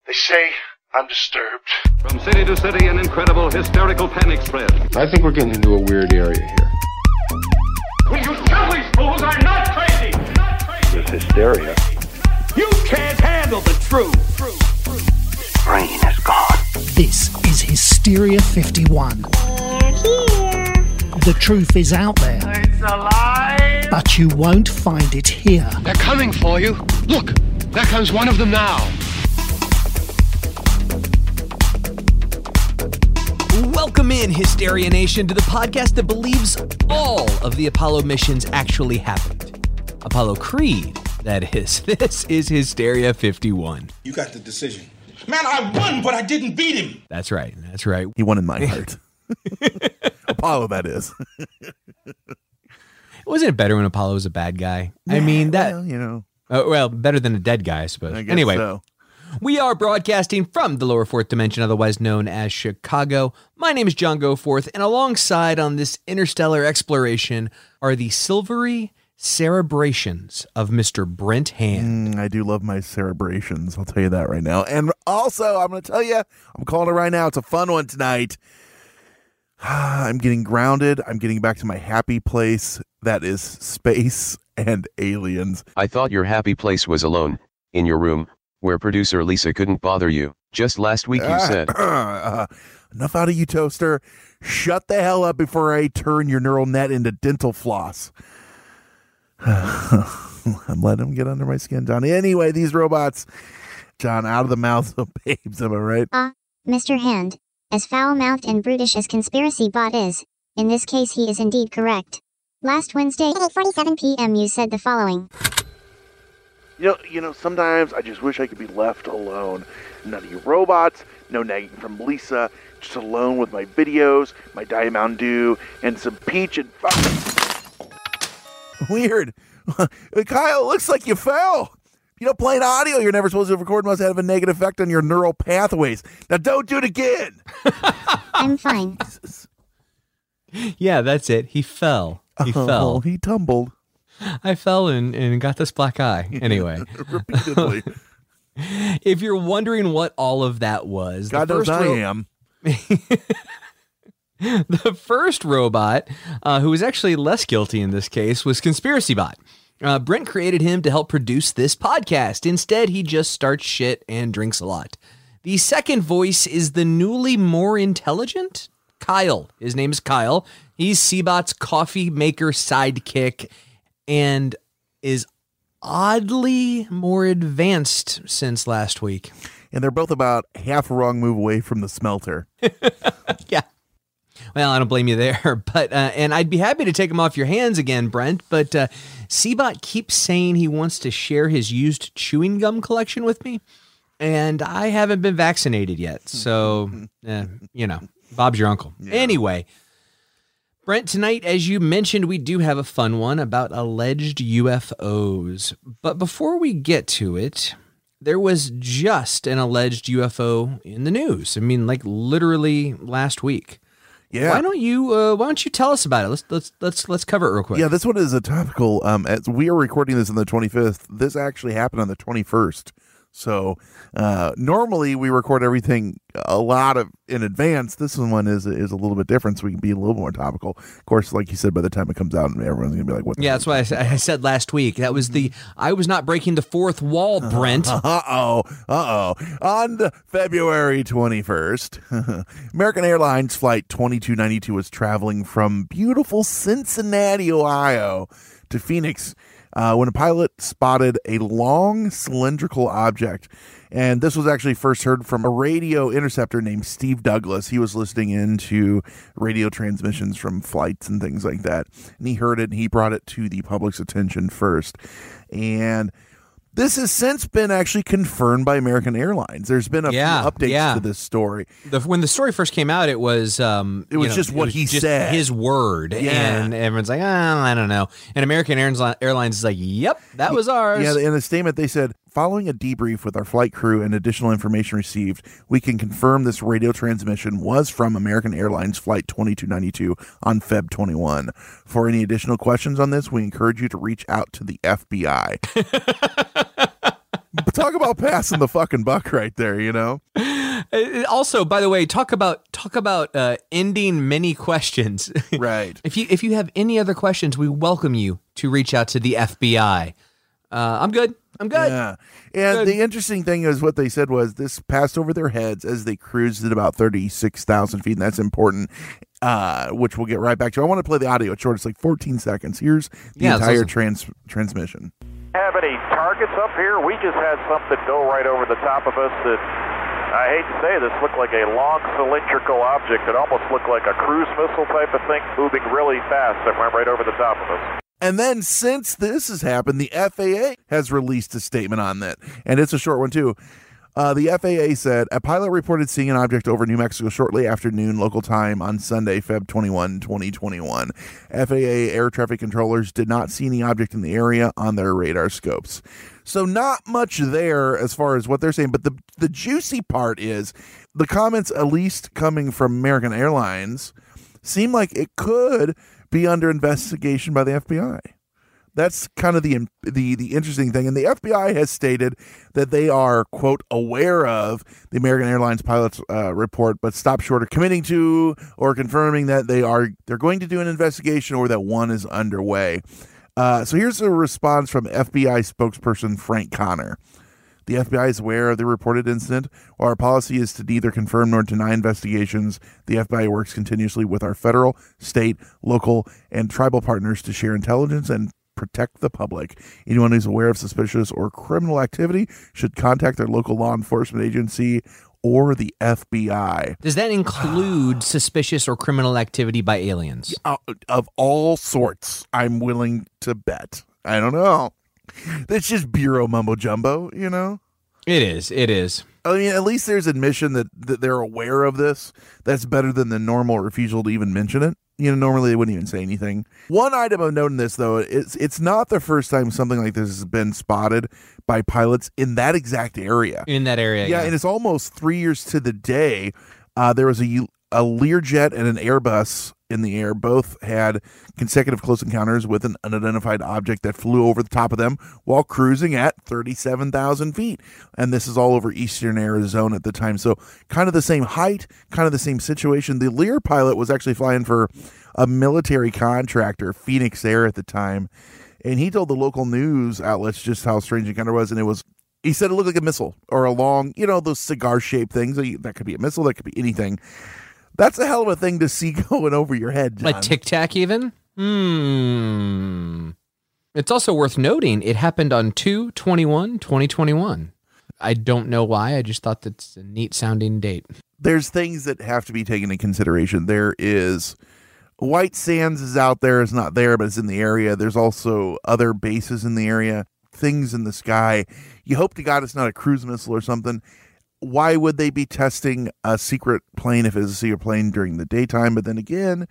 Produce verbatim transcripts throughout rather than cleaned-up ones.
They say I'm disturbed. From city to city, an incredible hysterical panic spread. I think we're getting into a weird area here. Will you tell these fools I'm not crazy? Not crazy. There's hysteria. You can't handle the truth. Brain is gone. This is Hysteria fifty-one. They're here. The truth is out there. It's alive. But you won't find it here. They're coming for you. Look, there comes one of them now. Welcome in, Hysteria Nation, to the podcast that believes all of the Apollo missions actually happened. Apollo Creed, that is. This is Hysteria fifty-one. You got the decision. Man, I won, but I didn't beat him. That's right. That's right. He won in my heart. Apollo, that is. Wasn't it better when Apollo was a bad guy? I mean, that, well, you know. Uh, well, better than a dead guy, I suppose. I guess anyway, so. We are broadcasting from the lower fourth dimension, otherwise known as Chicago. My name is John Goforth, and alongside on this interstellar exploration are the silvery cerebrations of Mister Brent Hand. Mm, I do love my cerebrations, I'll tell you that right now. And also, I'm going to tell you, I'm calling it right now, it's a fun one tonight. I'm getting grounded. I'm getting back to my happy place. That is space and aliens. I thought your happy place was alone, in your room, where producer Lisa couldn't bother you. Just last week you uh, said. Uh, enough out of you, Toaster. Shut the hell up before I turn your neural net into dental floss. I'm letting them get under my skin, Johnny. Anyway, these robots, John, out of the mouths of babes, am I right? Ah, uh, Mister Hand, as foul-mouthed and brutish as Conspiracy Bot is, in this case he is indeed correct. Last Wednesday at eight forty-seven p.m. you said the following. You know, you know, sometimes I just wish I could be left alone. None of you robots, no nagging from Lisa, just alone with my videos, my Diet Mountain Dew, and some peach and fuck. Weird. Kyle, it looks like you fell. You know, playing audio you're never supposed to record must have a negative effect on your neural pathways. Now don't do it again. I'm fine. Yeah, that's it. He fell. He oh, fell. He tumbled. I fell and, and got this black eye. Anyway. Repeatedly. If you're wondering what all of that was, God the knows first I ro- am. The first robot, uh, who was actually less guilty in this case, was Conspiracy Bot. Uh, Brent created him to help produce this podcast. Instead, he just starts shit and drinks a lot. The second voice is the newly more intelligent Kyle. His name is Kyle. He's C-Bot's coffee maker sidekick and is oddly more advanced since last week. And they're both about half a wrong move away from the smelter. Yeah. Well, I don't blame you there, but uh, and I'd be happy to take him off your hands again, Brent, but uh, C-Bot keeps saying he wants to share his used chewing gum collection with me, and I haven't been vaccinated yet, so, uh, you know, Bob's your uncle. Yeah. Anyway, Brent, tonight, as you mentioned, we do have a fun one about alleged U F Os, but before we get to it, there was just an alleged U F O in the news. I mean, like literally last week. Yeah. Why don't you uh, Why don't you tell us about it? Let's let's let's let's cover it real quick. Yeah, this one is a topical. Um, as we are recording this on the twenty-fifth. This actually happened on the twenty-first. So uh, normally we record everything a lot of in advance. This one is is a little bit different, so we can be a little more topical. Of course, like you said, by the time it comes out, everyone's gonna be like, "What?" Yeah, that's why I, I said last week. That was the I was not breaking the fourth wall, Brent. Uh oh, uh oh. On the February twenty-first, American Airlines flight twenty-two ninety-two was traveling from beautiful Cincinnati, Ohio, to Phoenix. Uh, when a pilot spotted a long cylindrical object. And this was actually first heard from a radio interceptor named Steve Douglas. He was listening into radio transmissions from flights and things like that. And he heard it and he brought it to the public's attention first. And this has since been actually confirmed by American Airlines. There's been a yeah, few updates yeah. to this story. The, when the story first came out, it was um, it was you know, just what was he just said, his word, yeah. and everyone's like, oh, I don't know. And American Airlines is like, yep, that was ours. Yeah, in a statement they said, following a debrief with our flight crew and additional information received, we can confirm this radio transmission was from American Airlines Flight twenty-two ninety-two on February twenty-first. For any additional questions on this, we encourage you to reach out to the F B I. talk about passing the fucking buck right there, you know? Also, by the way, talk about talk about uh, ending many questions. Right. If you if you have any other questions, we welcome you to reach out to the F B I. Uh, I'm good. I'm good. Yeah. And Good. the interesting thing is what they said was this passed over their heads as they cruised at about thirty-six thousand feet, and that's important, uh, which we'll get right back to. I want to play the audio. It's short. It's like fourteen seconds. Here's the Yeah, it's entire awesome. trans- transmission. Have any targets up here? We just had something go right over the top of us that, I hate to say this, looked like a long cylindrical object. It almost looked like a cruise missile type of thing moving really fast that went right over the top of us. And then since this has happened, the F A A has released a statement on that. And it's a short one, too. Uh, the F A A said, a pilot reported seeing an object over New Mexico shortly after noon local time on Sunday, February twenty-first, twenty twenty-one. F A A air traffic controllers did not see any object in the area on their radar scopes. So not much there as far as what they're saying. But the, the juicy part is the comments, at least coming from American Airlines, seem like it could be under investigation by the F B I. That's kind of the the the interesting thing. And the F B I has stated that they are, quote, aware of the American Airlines pilot's uh, report, but stop short of committing to or confirming that they are they're going to do an investigation or that one is underway. Uh, so here's a response from F B I spokesperson Frank Connor. The F B I is aware of the reported incident. While our policy is to neither confirm nor deny investigations, the F B I works continuously with our federal, state, local, and tribal partners to share intelligence and protect the public. Anyone who's aware of suspicious or criminal activity should contact their local law enforcement agency or the F B I. Does that include suspicious or criminal activity by aliens? Uh, of all sorts, I'm willing to bet. I don't know. That's just bureau mumbo jumbo, you know? It is. It is. I mean, at least there's admission that, that they're aware of this. That's better than the normal refusal to even mention it. You know, normally they wouldn't even say anything. One item of note in this, though, it's it's not the first time something like this has been spotted by pilots in that exact area. In that area, Yeah, yeah. and it's almost three years to the day. Uh, there was a, a Learjet and an Airbus in the air. Both had consecutive close encounters with an unidentified object that flew over the top of them while cruising at thirty-seven thousand feet. And this is all over eastern Arizona at the time. So kind of the same height, kind of the same situation. The Lear pilot was actually flying for a military contractor, Phoenix Air at the time. And he told the local news outlets just how strange the encounter was. And it was, he said it looked like a missile or a long, you know, those cigar-shaped things. That could be a missile, that could be anything. That's a hell of a thing to see going over your head, John. Like Tic Tac even? Hmm. It's also worth noting it happened on two twenty-one twenty twenty-one. I don't know why. I just thought that's a neat sounding date. There's things that have to be taken into consideration. There is White Sands is out there. It's not there, but it's in the area. There's also other bases in the area, things in the sky. You hope to God it's not a cruise missile or something. Why would they be testing a secret plane if it's a secret plane during the daytime? But then again,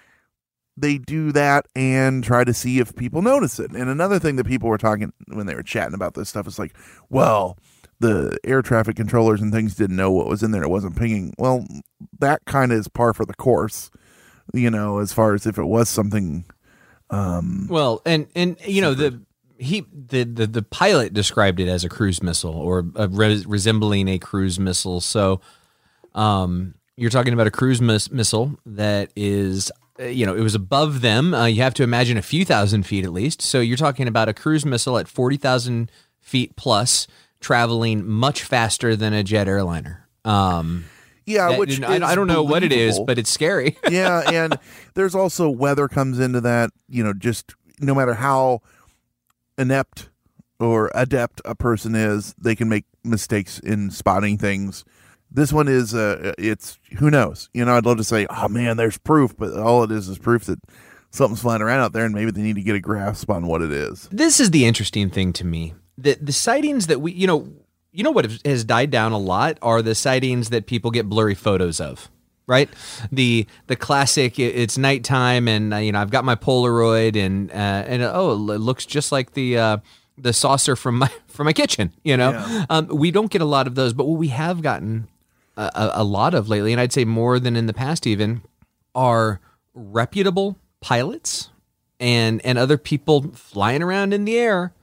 they do that and try to see if people notice it. And another thing that people were talking when they were chatting about this stuff is like, well, the air traffic controllers and things didn't know what was in there. It wasn't pinging. Well, that kind of is par for the course, you know, as far as if it was something. Um, well, and, and you know, the he the, the, the pilot described it as a cruise missile or a res- resembling a cruise missile. So um, you're talking about a cruise mis- missile that is, uh, you know, it was above them. Uh, you have to imagine a few thousand feet at least. So you're talking about a cruise missile at forty thousand feet plus, traveling much faster than a jet airliner. Um, yeah, that, which I, I don't know what it is, believable. but it's scary. Yeah, and there's also weather comes into that. You know, just no matter how inept or adept a person is, they can make mistakes in spotting things. This one is, uh, it's, who knows? You know, I'd love to say, oh man, there's proof, but all it is is proof that something's flying around out there and maybe they need to get a grasp on what it is. This is the interesting thing to me. The, the sightings that we, you know, you know what has died down a lot are the sightings that people get blurry photos of. Right, the the classic. It's nighttime, and uh, you know I've got my Polaroid, and uh, and uh, oh, it looks just like the uh, the saucer from my from my kitchen. You know, Yeah. um, we don't get a lot of those, but what we have gotten a, a, a lot of lately, and I'd say more than in the past, even, are reputable pilots and and other people flying around in the air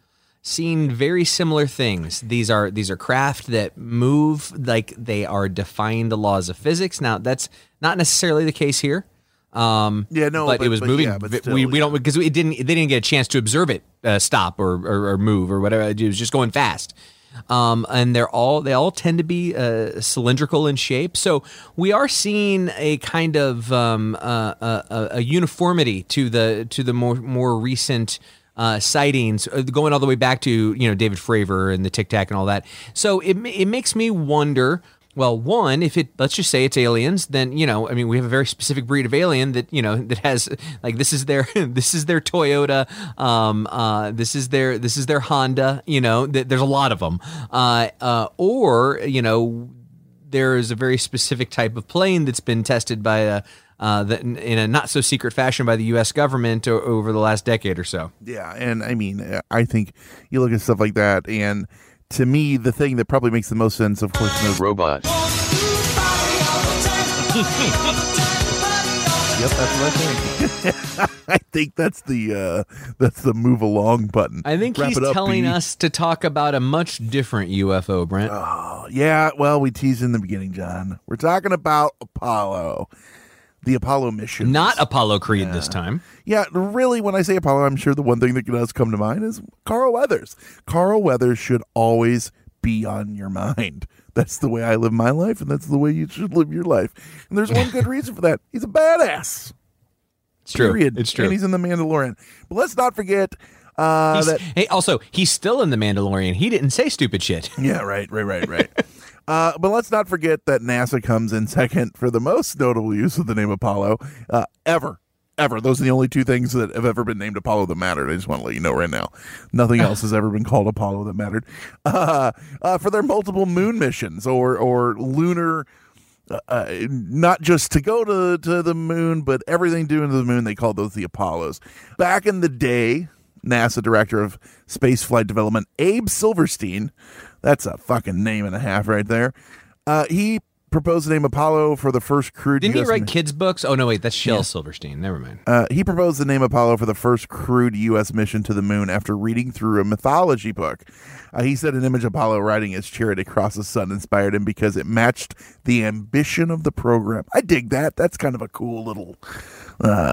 seen very similar things. These are these are craft that move like they are defying the laws of physics. Now, that's not necessarily the case here. Um, yeah, no, but, but it was but moving. Yeah, but still, we we don't because it didn't they didn't get a chance to observe it uh, stop or, or or move or whatever. It was just going fast. Um, and they're all they all tend to be uh, cylindrical in shape. So we are seeing a kind of um, uh, a, a uniformity to the to the more more recent uh, sightings, uh, going all the way back to you know David Fravor and the Tic Tac and all that. So it it makes me wonder. Well, one, if it let's just say it's aliens, then you know, I mean, we have a very specific breed of alien that you know that has like this is their this is their Toyota, um, uh, this is their this is their Honda. You know, th- there's a lot of them, uh, uh, or you know, there is a very specific type of plane that's been tested by a. Uh, that in, in a not so secret fashion by the U S government o- over the last decade or so. Yeah, and I mean, I think you look at stuff like that, and to me, the thing that probably makes the most sense, of course, is robot. Yep, that's what I think. I think that's the uh, that's the move along button. I think Wrap he's it up, telling B. us to talk about a much different U F O, Brent. Oh, yeah, well, we teased in the beginning, John. We're talking about Apollo. The Apollo mission. Not Apollo Creed yeah. this time. Yeah, really, when I say Apollo, I'm sure the one thing that does come to mind is Carl Weathers. Carl Weathers should always be on your mind. That's the way I live my life, and that's the way you should live your life. And there's one good reason for that. He's a badass. It's true. Period. It's true. And he's in The Mandalorian. But let's not forget uh, that... Hey, also, he's still in The Mandalorian. He didn't say stupid shit. Yeah, right, right, right, right. Uh, but let's not forget that NASA comes in second for the most notable use of the name Apollo uh, ever. Ever. Those are the only two things that have ever been named Apollo that mattered. I just want to let you know right now. Nothing else has ever been called Apollo that mattered. Uh, uh, for their multiple moon missions or or lunar, uh, uh, not just to go to, to the moon, but everything doing to the moon, they called those the Apollos. Back in the day, NASA Director of Spaceflight Development, Abe Silverstein, that's a fucking name and a half right there. Uh, he proposed the name Apollo for the first crewed Didn't U S he write mi- kids' books? Oh, no, wait, that's Shel Yeah. Silverstein. Never mind. Uh, he proposed the name Apollo for the first crewed U S mission to the moon after reading through a mythology book. Uh, he said an image of Apollo riding his chariot across the sun inspired him because it matched the ambition of the program. I dig that. That's kind of a cool little uh,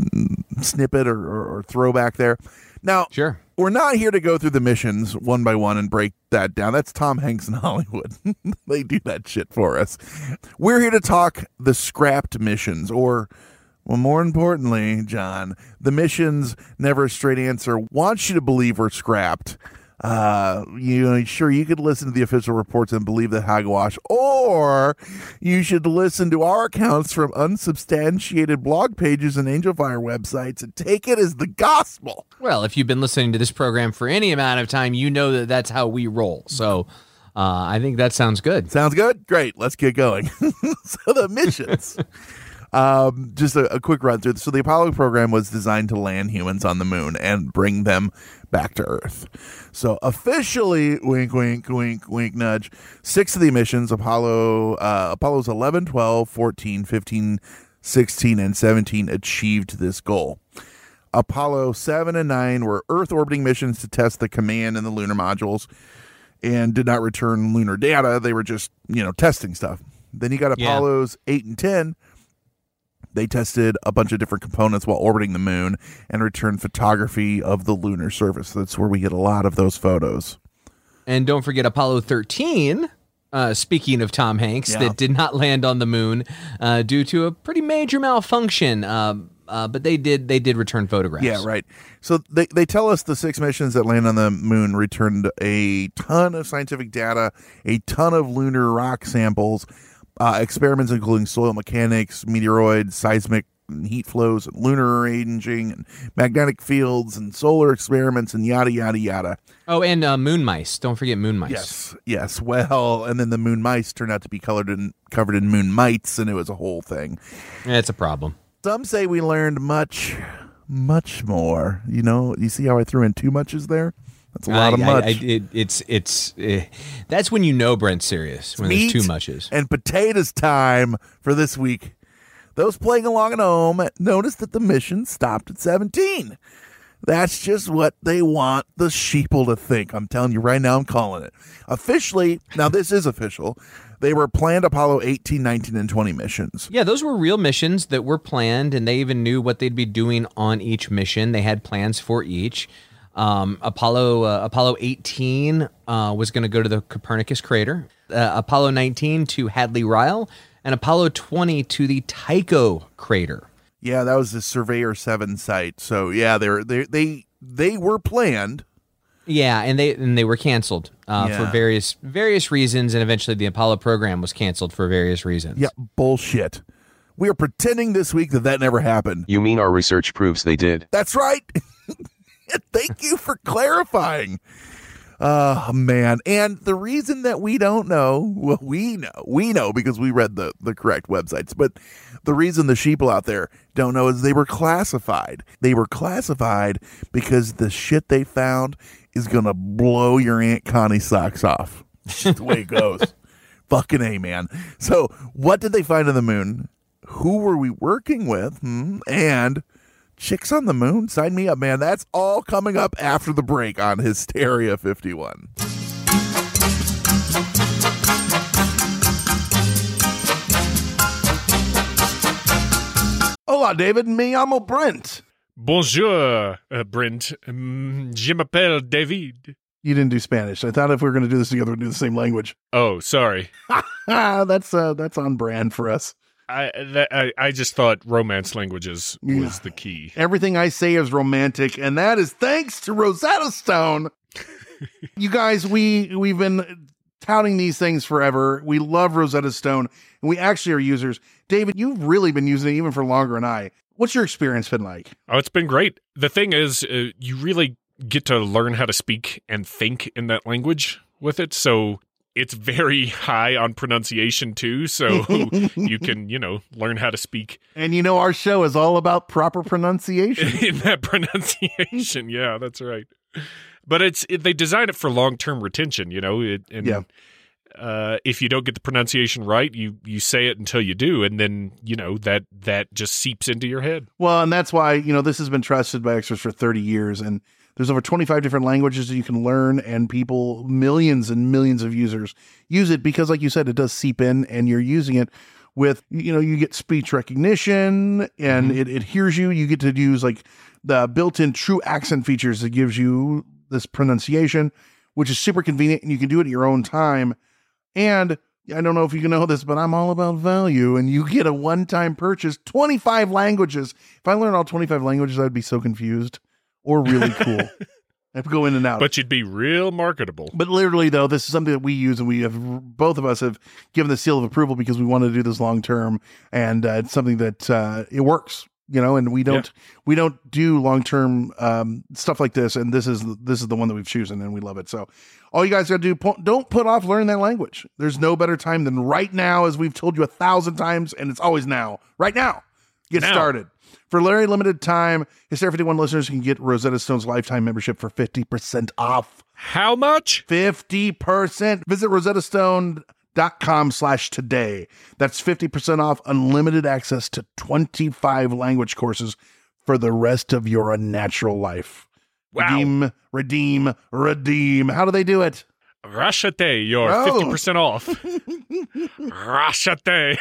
snippet or, or, or throwback there. Now, sure. We're not here to go through the missions one by one and break that down. That's Tom Hanks in Hollywood. They do that shit for us. We're here to talk the scrapped missions, or, well, more importantly, John, the missions Never a Straight Answer wants you to believe were scrapped. Uh, you know, sure, you could listen to the official reports and believe the hogwash, or you should listen to our accounts from unsubstantiated blog pages and Angel Fire websites and take it as the gospel. Well, if you've been listening to this program for any amount of time, you know that that's how we roll. So uh, I think that sounds good. Sounds good? Great. Let's get going. So the missions. Um, just a, a quick run through. So the Apollo program was designed to land humans on the moon and bring them back to Earth. So officially, wink, wink, wink, wink, nudge, six of the missions, Apollo, uh, Apollos eleven, twelve, fourteen, fifteen, sixteen, and seventeen achieved this goal. Apollo seven and nine were Earth orbiting missions to test the command and the lunar modules and did not return lunar data. They were just, you know, testing stuff. Then you got Yeah. Apollos eight and ten. They tested a bunch of different components while orbiting the moon and returned photography of the lunar surface. That's where we get a lot of those photos. And don't forget Apollo thirteen, uh, speaking of Tom Hanks, Yeah. that did not land on the moon uh, due to a pretty major malfunction. Uh, uh, but they did they did return photographs. Yeah, right. So they, they tell us the six missions that land on the moon returned a ton of scientific data, a ton of lunar rock samples, uh, experiments including soil mechanics, meteoroids, seismic heat flows, and lunar arranging, and magnetic fields, and solar experiments, and yada, yada, yada. Oh, and uh, moon mice. Don't forget moon mice. Yes, yes. Well, and then the moon mice turned out to be colored in, covered in moon mites, and it was a whole thing. It's a problem. Some say we learned much, much more. You know, you see how I threw in two muches there? That's a lot I, of much. I, I, it, it's it's uh, that's when you know Brent's serious, when Meat there's too muches. and potatoes time for this week. Those playing along at home noticed that the mission stopped at seventeen. That's just what they want the sheeple to think. I'm telling you right now, I'm calling it. Officially, now this is official, they were planned Apollo eighteen, nineteen, and twenty missions. Yeah, those were real missions that were planned, and they even knew what they'd be doing on each mission. They had plans for each. Um, Apollo uh, Apollo eighteen uh, was going to go to the Copernicus crater, uh, Apollo nineteen to Hadley Ryle, and Apollo twenty to the Tycho crater. Yeah, that was the Surveyor seven site. So yeah, they're they they they were planned. Yeah, and they and they were canceled uh, Yeah. for various various reasons, and eventually the Apollo program was canceled for various reasons. Yeah, bullshit. We are pretending this week that that never happened. You mean our research proves they did? That's right. Thank you for clarifying. Oh, man. And the reason that we don't know, well, we know, we know because we read the, the correct websites, but the reason the sheeple out there don't know is they were classified. They were classified because the shit they found is going to blow your Aunt Connie's socks off. It's just the way it goes. Fucking A, man. So what did they find on the moon? Who were we working with? Hmm? And chicks on the moon? Sign me up, man. That's all coming up after the break on Hysteria fifty-one. Hola, David. Me llamo Brent. Bonjour, uh, Brent. Um, je m'appelle David. You didn't do Spanish. I thought if we were going to do this together, we'd do the same language. Oh, sorry. that's uh, that's on brand for us. I, that, I I just thought romance languages was Yeah. the key. Everything I say is romantic, and that is thanks to Rosetta Stone. You guys, we we've been touting these things forever. We love Rosetta Stone, and we actually are users. David, you've really been using it even for longer than I. What's your experience been like? Oh, it's been great. The thing is, uh, you really get to learn how to speak and think in that language with it. So it's very high on pronunciation too. So you can, you know, learn how to speak. And you know, our show is all about proper pronunciation. In that pronunciation. Yeah, that's right. But it's it, they design it for long-term retention, you know, it, and Yeah. uh, if you don't get the pronunciation right, you, you say it until you do. And then, you know, that, that just seeps into your head. Well, and that's why, you know, this has been trusted by experts for thirty years, and there's over twenty-five different languages that you can learn, and people, millions and millions of users use it because, like you said, it does seep in, and you're using it with, you know, you get speech recognition, and Mm-hmm. it, it hears you. You get to use like the built-in true accent features that gives you this pronunciation, which is super convenient, and you can do it at your own time. And I don't know if you can know this, but I'm all about value, and you get a one-time purchase, twenty-five languages. If I learned all twenty-five languages, I'd be so confused. Or really cool. I have to go in and out. But you'd be real marketable. But literally, though, this is something that we use, and we have, both of us have given the seal of approval because we want to do this long term, and uh, it's something that uh, it works, you know. And we don't Yeah. we don't do long term um, stuff like this, and this is this is the one that we've chosen, and we love it. So, all you guys got to do, po- don't put off learning that language. There's no better time than right now, as we've told you a thousand times, and it's always now. Right now, get Now. started. For a very limited time, Hysteria fifty-one listeners can get Rosetta Stone's lifetime membership for fifty percent off. How much? fifty percent. Visit rosettastone.com slash today. That's fifty percent off unlimited access to twenty-five language courses for the rest of your unnatural life. Wow. Redeem, redeem, redeem. How do they do it? Rashate, you're Oh. fifty percent off. Rashate.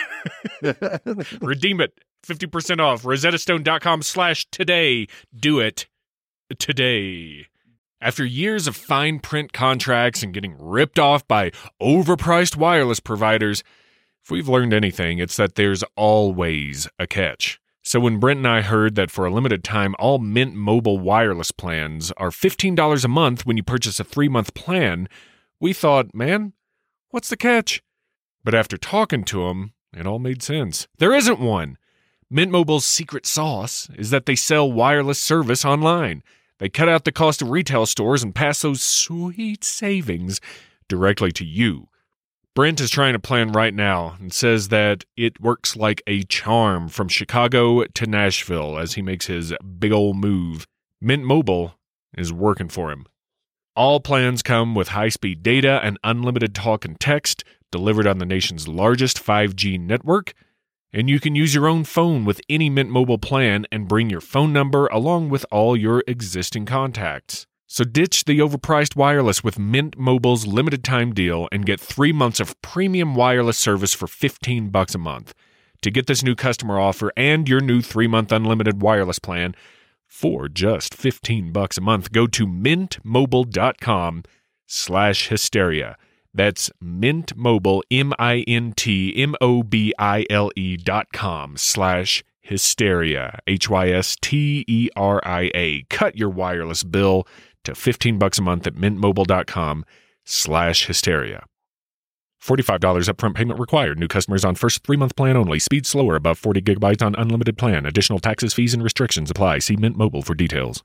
Redeem it. fifty percent off. rosettastone.com slash today. Do it today. After years of fine print contracts and getting ripped off by overpriced wireless providers, if we've learned anything, it's that there's always a catch. So when Brent and I heard that for a limited time, all Mint Mobile wireless plans are fifteen dollars a month when you purchase a three-month plan, we thought, man, what's the catch? But after talking to them, it all made sense. There isn't one. Mint Mobile's secret sauce is that they sell wireless service online. They cut out the cost of retail stores and pass those sweet savings directly to you. Brent is trying a plan right now and says that it works like a charm from Chicago to Nashville as he makes his big ol' move. Mint Mobile is working for him. All plans come with high-speed data and unlimited talk and text delivered on the nation's largest five G network. And you can use your own phone with any Mint Mobile plan and bring your phone number along with all your existing contacts. So ditch the overpriced wireless with Mint Mobile's limited time deal and get three months of premium wireless service for fifteen bucks a month. To get this new customer offer and your new three-month unlimited wireless plan for just fifteen bucks a month, go to mintmobile.com slash hysteria. That's Mint Mobile, M I N T M O B I L E dot com slash hysteria, H Y S T E R I A. Cut your wireless bill to fifteen bucks a month at mintmobile.com slash hysteria. forty-five dollars upfront payment required. New customers on first three-month plan only. Speed slower above forty gigabytes on unlimited plan. Additional taxes, fees, and restrictions apply. See Mint Mobile for details.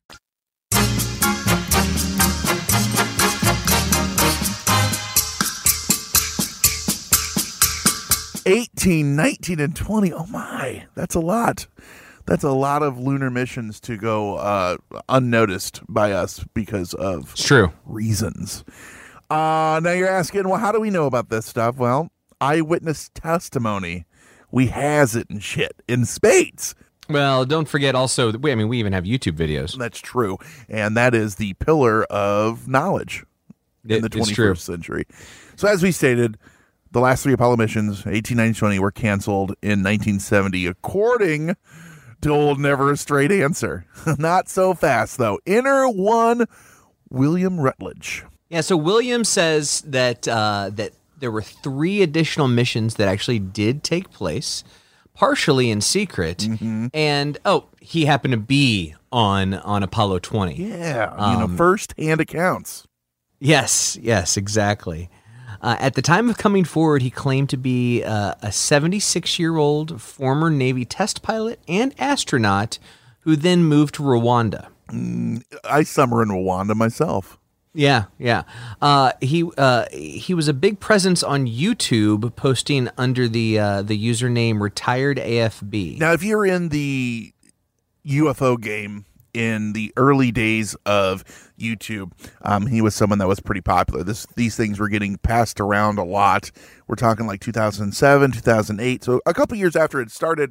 eighteen, nineteen, and twenty. Oh my, that's a lot. That's a lot of lunar missions to go uh, unnoticed by us because of it's true reasons. Uh, now you're asking, well, how do we know about this stuff? Well, eyewitness testimony. We has it and shit in spades. Well, don't forget also, I mean, we even have YouTube videos. That's true. And that is the pillar of knowledge in it, the twenty-first century. So as we stated, the last three Apollo missions, eighteen, nineteen, twenty, were canceled in nineteen seventy, according to old Never a Straight Answer. Not so fast, though. Enter one William Rutledge. Yeah, so William says that uh, that there were three additional missions that actually did take place, partially in secret, mm-hmm. and oh, he happened to be on on Apollo twenty. Yeah, um, you know, first-hand accounts. Yes, yes, exactly. Uh, at the time of coming forward, he claimed to be uh, a seventy-six-year-old former Navy test pilot and astronaut who then moved to Rwanda. Mm, I summer in Rwanda myself. Yeah, yeah. Uh, he uh, he was a big presence on YouTube, posting under the uh, the username Retired A F B. Now, if you're in the U F O game in the early days of YouTube, um, he was someone that was pretty popular. This these things were getting passed around a lot. We're talking like two thousand seven, two thousand eight, so a couple years after it started,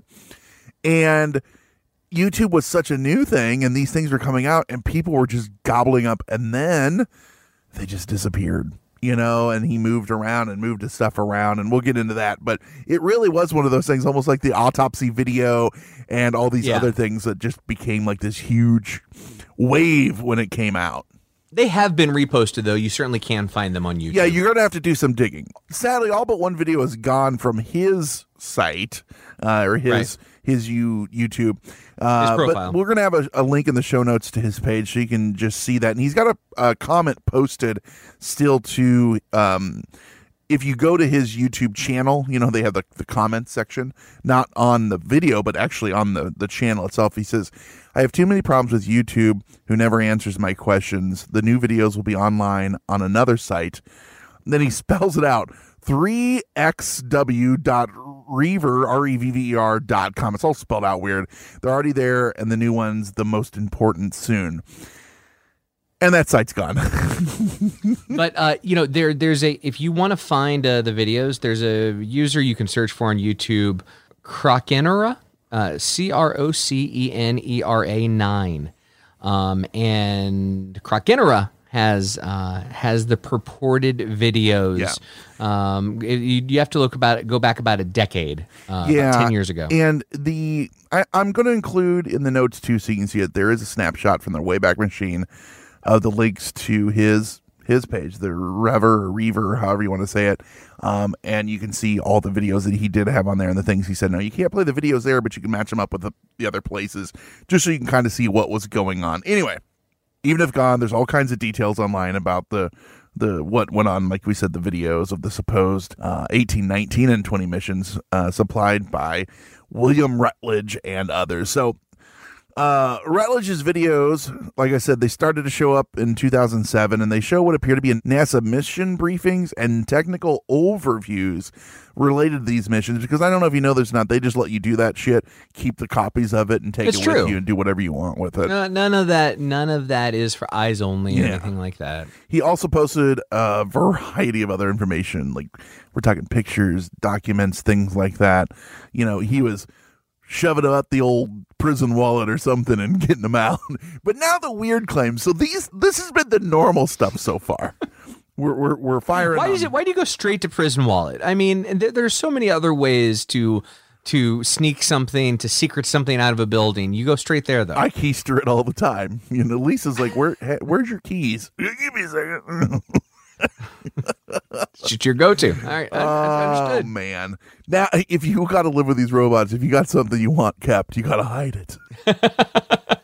and YouTube was such a new thing, and these things were coming out, and people were just gobbling up, and then they just disappeared, you know, and he moved around and moved his stuff around, and we'll get into that, but it really was one of those things, almost like the autopsy video and all these yeah. other things that just became like this huge wave when it came out. They have been reposted, though. You certainly can find them on YouTube. Yeah, you're going to have to do some digging. Sadly, all but one video is gone from his site, uh, or his right. his you YouTube. Uh, his profile. But we're going to have a, a link in the show notes to his page so you can just see that. And he's got a, a comment posted still to... Um, if you go to his YouTube channel, you know, they have the, the comment section, not on the video, but actually on the, the channel itself. He says, I have too many problems with YouTube who never answers my questions. The new videos will be online on another site. And then he spells it out, three x w dot rever, R E V V E R dot com. It's all spelled out weird. They're already there, and the new one's the most important soon. And that site's gone. But, uh, you know, there, there's a, if you want to find uh, the videos, there's a user you can search for on YouTube, Crocenera, uh, C R O C E N E R A nine. Um, and Crocenera has, uh, has the purported videos. Yeah. Um, it, you, you have to look about it, go back about a decade, uh, yeah, about ten years ago. And the, I, I'm going to include in the notes too, so you can see it. There is a snapshot from the Wayback Machine of the links to his his page, the Rever or Reaver, however you want to say it, um, and you can see all the videos that he did have on there and the things he said. Now, you can't play the videos there, but you can match them up with the, the other places just so you can kind of see what was going on. Anyway, even if gone, there's all kinds of details online about the the what went on, like we said, the videos of the supposed uh, eighteen, nineteen, and twenty missions uh, supplied by William Rutledge and others. So, Uh, Rutledge's videos, like I said, they started to show up in two thousand seven, and they show what appear to be NASA mission briefings and technical overviews related to these missions. Because I don't know if you know this or not, they just let you do that shit, keep the copies of it, and take It's it true. with you and do whatever you want with it. No, none of that. None of that is for eyes only or Yeah. anything like that. He also posted a variety of other information, like we're talking pictures, documents, things like that. You know, he was shoving out the old prison wallet or something and getting them out. But now the weird claims. So these, this has been the normal stuff so far. We're we're, we're firing. Why on- does it? Why do you go straight to prison wallet? I mean, there, there's so many other ways to to sneak something, to secret something out of a building. You go straight there, though. I keister it all the time. You know, Lisa's like, "Where? hey, where's your keys? Give me a second." It's your go-to. All right, I, I Oh understood. man! Now, if you got to live with these robots, if you got something you want kept, you got to hide it.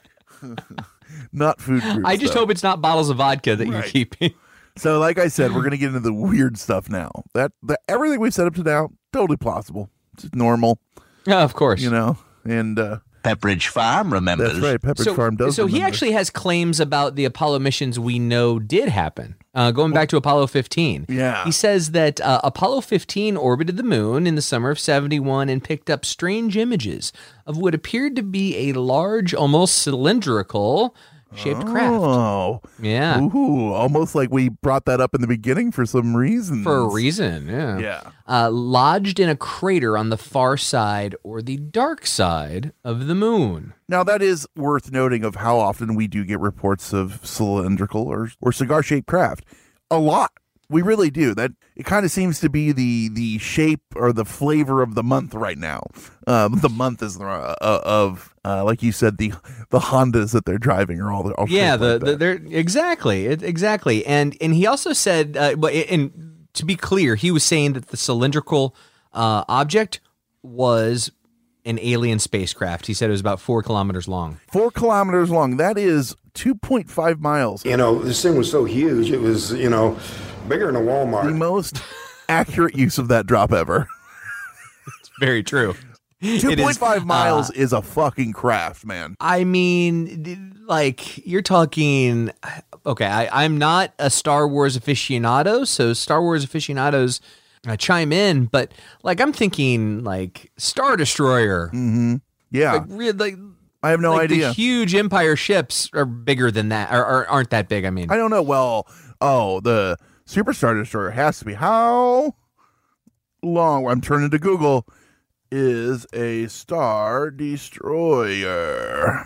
Not food groups. I just though. hope it's not bottles of vodka that you're Right. keeping. So, like I said, we're going to get into the weird stuff now. That, that everything we've set up to now, totally plausible. It's normal, Yeah, of course. you know. And uh, Pepperidge Farm remembers. that's right. Pepperidge so, Farm does. so he remember. actually has claims about the Apollo missions we know did happen. Uh, going back to Apollo fifteen. Yeah. He says that uh, Apollo fifteen orbited the moon in the summer of seventy-one and picked up strange images of what appeared to be a large, almost cylindrical shaped craft. Oh, Yeah. Ooh, almost like we brought that up in the beginning for some reason. For a reason, yeah. Yeah. Uh, lodged in a crater on the far side or the dark side of the moon. Now, that is worth noting of how often we do get reports of cylindrical or, or cigar-shaped craft. A lot. We really do. That it kind of seems to be the the shape or the flavor of the month right now. Um, the month is uh, of, uh, like you said, the the Hondas that they're driving are all, all Yeah, shaped the, like the that. they're exactly it, exactly, and and he also said, uh, but and to be clear, he was saying that the cylindrical uh, object was an alien spacecraft. He said it was about four kilometers long. Four kilometers long. That is two point five miles. You know, this thing was so huge, it was, you know, bigger than a Walmart. The most accurate use of that drop ever. It's very true. two point five uh, miles is a fucking craft, man. I mean, d- like you're talking. Okay, I, I'm not a Star Wars aficionado, so Star Wars aficionados uh, chime in. But like, I'm thinking like Star Destroyer. Mm-hmm. Yeah, Like, re- like I have no like idea. The huge Empire ships are bigger than that, or, or aren't that big. I mean, I don't know. Well, oh, the Super Star Destroyer has to be how long? I'm turning to Google. Is a Star Destroyer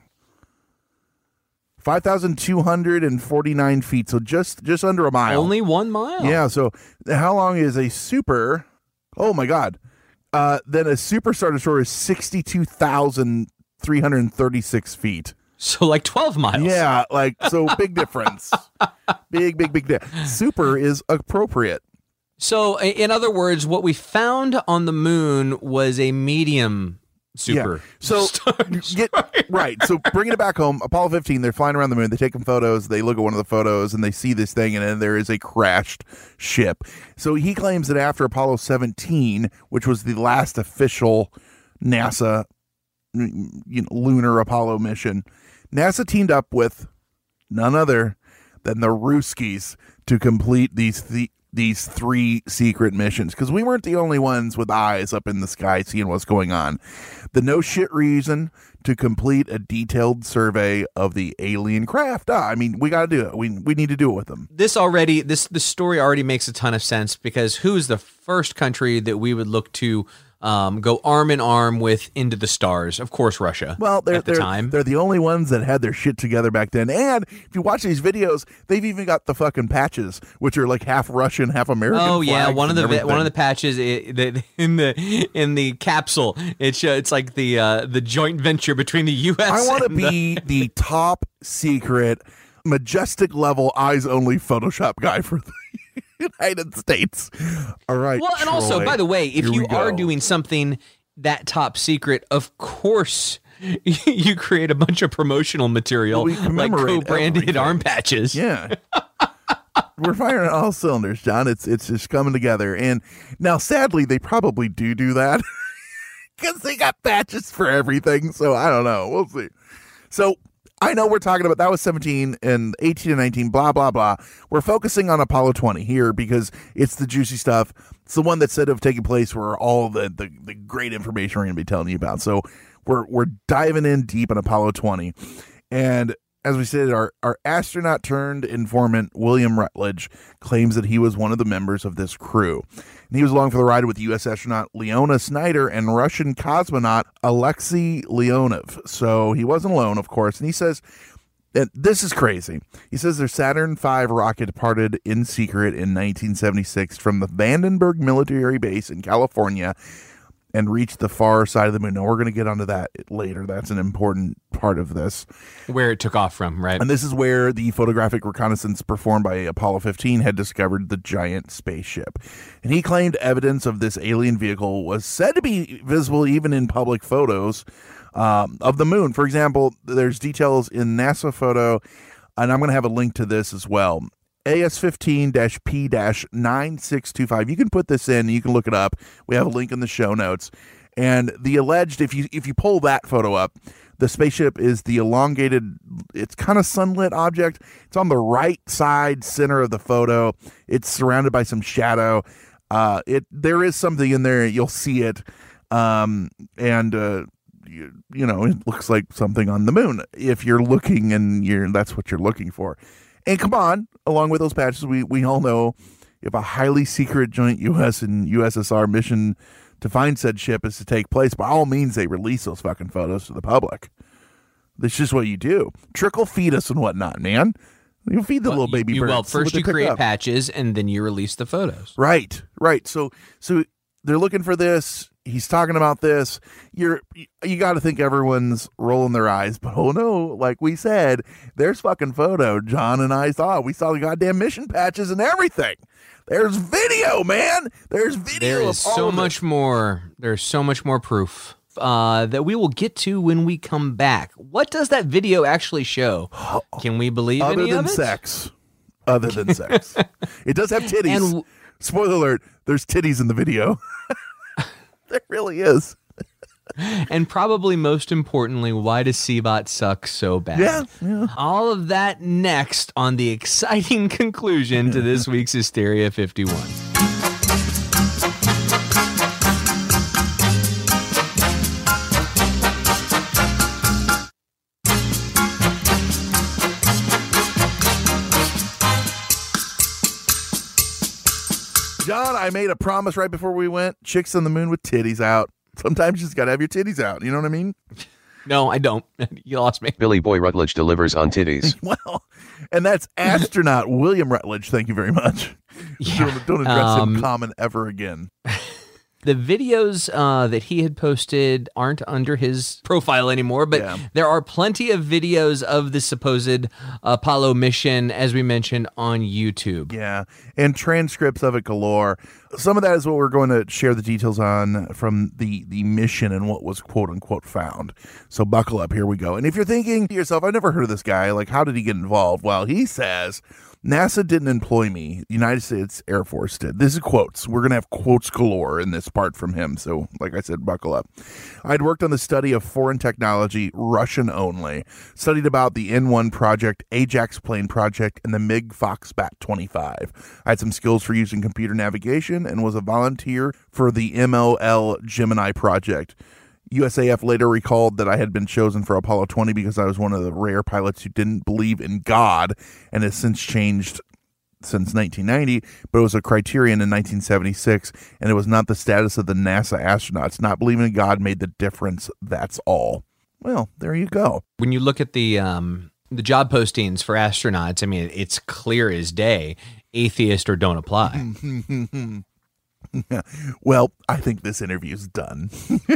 five thousand two hundred and forty nine feet? So just just under a mile. only one mile. Yeah. So how long is a super? Oh my God. Uh, then a Super Star Destroyer is sixty two thousand three hundred thirty six feet. So like twelve miles. Yeah, like so big difference. big, big, big difference. Super is appropriate. So i- in other words, what we found on the moon was a medium super. Yeah. So get right. So bringing it back home, Apollo fifteen, they're flying around the moon. They take some photos. They look at one of the photos and they see this thing, and then there is a crashed ship. So he claims that after Apollo seventeen, which was the last official NASA, you know, lunar Apollo mission, NASA teamed up with none other than the Ruskies to complete these th- these three secret missions, because we weren't the only ones with eyes up in the sky seeing what's going on. The no shit reason to complete a detailed survey of the alien craft. Ah, I mean, we got to do it. We we need to do it with them. This already, this this story already makes a ton of sense, because who's the first country that we would look to um, go arm in arm with into the stars? Of course, Russia. Well, they're, at the they're, time. they're the only ones that had their shit together back then. And if you watch these videos, they've even got the fucking patches, which are like half Russian, half American. Oh yeah, flags one of and the everything. one of the patches i the, in the in the capsule. It's uh, it's like the uh, the joint venture between the U S I want to and the- be the top secret, majestic level, eyes only Photoshop guy for the United States. All right. Well, and also, Troy, by the way, if here you we are go. doing something that top secret, of course you create a bunch of promotional material Well, we like commemorate co-branded everything. arm patches. Yeah. We're firing on all cylinders, John. It's it's just coming together. And now, sadly, they probably do do that because they got patches for everything. So I don't know. We'll see. So I know we're talking about that was seventeen and eighteen and nineteen, blah, blah, blah. We're focusing on Apollo twenty here because it's the juicy stuff. It's the one that said of taking place where all the, the, the great information we're going to be telling you about. So we're we're diving in deep on Apollo twenty. And as we said, our, our astronaut turned informant, William Rutledge, claims that he was one of the members of this crew. And he was along for the ride with U S astronaut Leona Snyder and Russian cosmonaut Alexei Leonov. So he wasn't alone, of course. And he says, and this is crazy. He says their Saturn five rocket departed in secret in nineteen seventy-six from the Vandenberg military base in California and reached the far side of the moon. Now, we're going to get onto that later. That's an important part of this. Where it took off from, right? And this is where the photographic reconnaissance performed by Apollo fifteen had discovered the giant spaceship. And he claimed evidence of this alien vehicle was said to be visible even in public photos um, of the moon. For example, there's details in NASA photo, and I'm going to have a link to this as well. A S fifteen P nine six two five. You can put this in, you can look it up. We have a link in the show notes. And the alleged, if you if you pull that photo up, the spaceship is the elongated, it's kind of sunlit object. It's on the right side center of the photo. It's surrounded by some shadow. Uh, it there is something in there. You'll see it. Um, and uh, you, you know, it looks like something on the moon. If you're looking and you're that's what you're looking for. And come on, along with those patches, we, we all know if a highly secret joint U S and U S S R mission to find said ship is to take place, by all means, they release those fucking photos to the public. That's just what you do. Trickle feed us and whatnot, man. You feed the well, little baby you, birds. Well, first you create patches, and then you release the photos. Right, right. So, so they're looking for this. He's talking about this. You're you got to think everyone's rolling their eyes, but oh no, like we said, there's fucking photo. John and I saw. We saw the goddamn mission patches and everything. There's video, man. There's video. There is of all so of much it. more. There's so much more proof uh, that we will get to when we come back. What does that video actually show? Can we believe Other any than of it? sex. Other than sex. It does have titties. And w- Spoiler alert, there's titties in the video. There really is. And probably most importantly, why does C-Bot suck so bad? Yeah, yeah. All of that next on the exciting conclusion to this week's Hysteria fifty-one. John, I made a promise right before we went. Chicks on the moon with titties out. Sometimes you just got to have your titties out. You know what I mean? No, I don't. You lost me. Billy Boy Rutledge delivers on titties. Well, and that's astronaut William Rutledge. Thank you very much. Yeah. Don't, don't address Um, him common ever again. The videos uh, that he had posted aren't under his profile anymore, but Yeah. there are plenty of videos of the supposed Apollo mission, as we mentioned, on YouTube. Yeah, and transcripts of it galore. Some of that is what we're going to share the details on from the, the mission and what was quote-unquote found. So buckle up, here we go. And if you're thinking to yourself, I've never heard of this guy, like how did he get involved? Well, he says, NASA didn't employ me. The United States Air Force did. This is quotes. We're going to have quotes galore in this part from him. So, like I said, buckle up. I'd worked on the study of foreign technology, Russian only. Studied about the N one project, Ajax plane project, and the MiG Foxbat twenty-five. I had some skills for using computer navigation and was a volunteer for the M O L Gemini project. U S A F later recalled that I had been chosen for Apollo twenty because I was one of the rare pilots who didn't believe in God, and has since changed since nineteen ninety, but it was a criterion in nineteen seventy-six, and it was not the status of the NASA astronauts. Not believing in God made the difference, that's all. Well, there you go. When you look at the um, the job postings for astronauts, I mean, it's clear as day, atheist or don't apply. Well, I think this interview's done.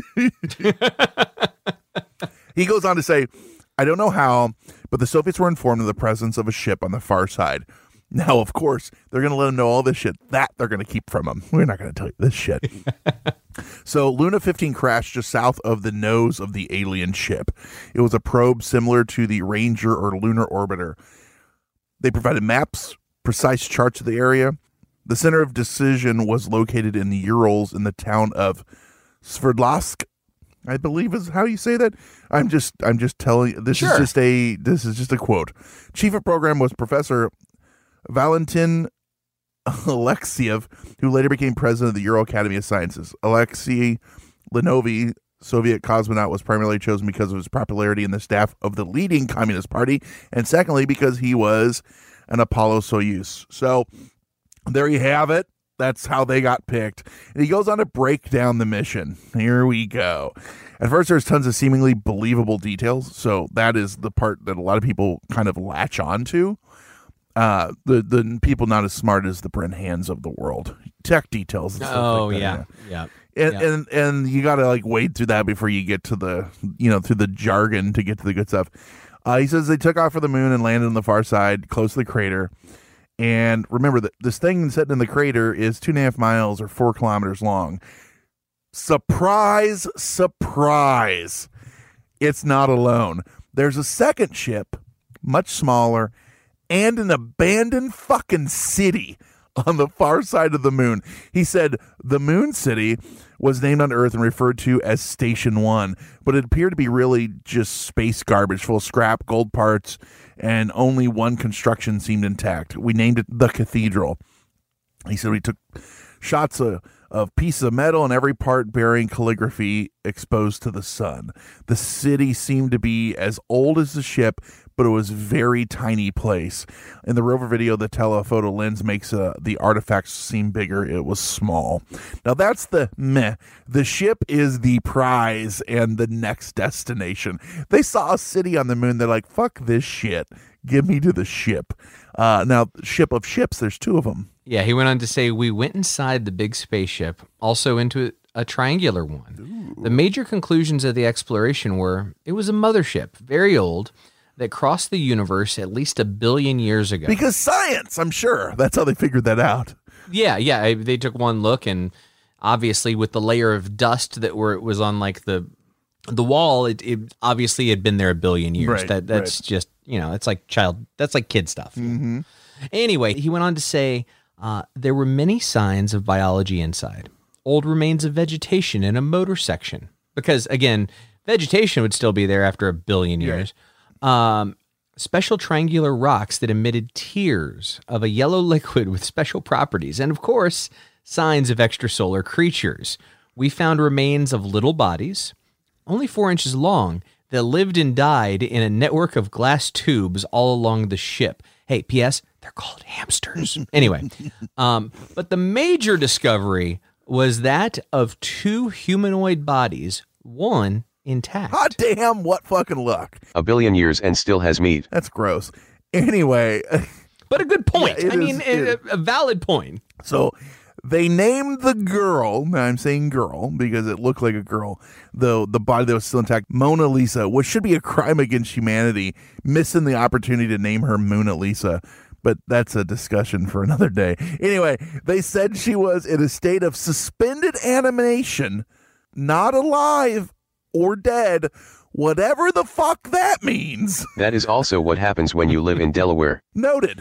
He goes on to say, I don't know how, but the Soviets were informed of the presence of a ship on the far side. Now, of course, they're going to let them know all this shit. That they're going to keep from them. We're not going to tell you this shit. So Luna fifteen crashed just south of the nose of the alien ship. It was a probe similar to the Ranger or Lunar Orbiter. They provided maps, precise charts of the area. The center of decision was located in the Urals in the town of Sverdlovsk I believe is how you say that. I'm just I'm just telling this Sure. is just a this is just a quote. Chief of program was Professor Valentin Alexiev, who later became president of the Euro Academy of Sciences. Alexei Leonovy, Soviet cosmonaut, was primarily chosen because of his popularity in the staff of the leading Communist Party, and secondly because he was an Apollo Soyuz. So there you have it. That's how they got picked. And he goes on to break down the mission. Here we go. At first, there's tons of seemingly believable details. So that is the part that a lot of people kind of latch on to. Uh, the, the people not as smart as the Brent Hands of the world. Tech details. And stuff Oh, like that, yeah. Yeah. And, yeah. and and you got to like wade through that before you get to the, you know, through the jargon to get to the good stuff. Uh, he says they took off for the moon and landed on the far side, close to the crater. And remember that this thing sitting in the crater is two and a half miles or four kilometers long. Surprise, surprise. It's not alone. There's a second ship, much smaller, and an abandoned fucking city on the far side of the moon. He said the moon city was named on Earth and referred to as Station One, but it appeared to be really just space garbage full of scrap, gold parts, and only one construction seemed intact. We named it the Cathedral. He said we took shots of, of pieces of metal and every part bearing calligraphy exposed to the sun. The city seemed to be as old as the ship, but it was a very tiny place. In the rover video, the telephoto lens makes uh, the artifacts seem bigger. It was small. Now that's the meh. The ship is the prize and the next destination. They saw a city on the moon. They're like, fuck this shit. Give me to the ship. Uh, now, ship of ships, there's two of them. Yeah, he went on to say, we went inside the big spaceship, also into a triangular one. Ooh. The major conclusions of the exploration were, it was a mothership, very old, that crossed the universe at least a billion years ago. Because science, I'm sure. That's how they figured that out. Yeah, yeah. They took one look, and obviously with the layer of dust that were, it was on like the the wall, it, it obviously had been there a billion years. Right, that That's right. just, you know, it's like child, that's like kid stuff. Mm-hmm. Anyway, he went on to say, uh, there were many signs of biology inside. Old remains of vegetation in a motor section. Because, again, vegetation would still be there after a billion years. Yeah. Um, special triangular rocks that emitted tears of a yellow liquid with special properties. And, of course, signs of extrasolar creatures. We found remains of little bodies, only four inches long, that lived and died in a network of glass tubes all along the ship. Hey, P S, they're called hamsters. Anyway, um, but the major discovery was that of two humanoid bodies, one intact. Hot damn, what fucking luck. A billion years and still has meat. That's gross. Anyway. But a good point. Yeah, I mean, is, a, a valid point. So they named the girl, now I'm saying girl because it looked like a girl, though the body that was still intact, Mona Lisa, which should be a crime against humanity, missing the opportunity to name her Mona Lisa. But that's a discussion for another day. Anyway, they said she was in a state of suspended animation, not alive or dead, whatever the fuck that means. That is also what happens when you live in Delaware. Noted.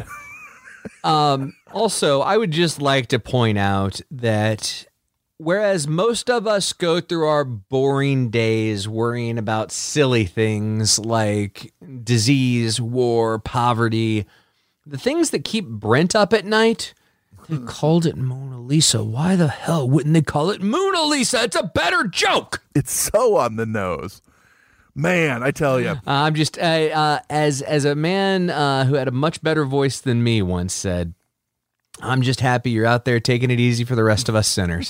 um, also, I would just like to point out that whereas most of us go through our boring days worrying about silly things like disease, war, poverty, the things that keep Brent up at night, they called it Mona Lisa. Why the hell wouldn't they call it Mona Lisa? It's a better joke. It's so on the nose. Man, I tell you. Uh, I'm just, uh, uh, as as a man uh, who had a much better voice than me once said, I'm just happy you're out there taking it easy for the rest of us sinners.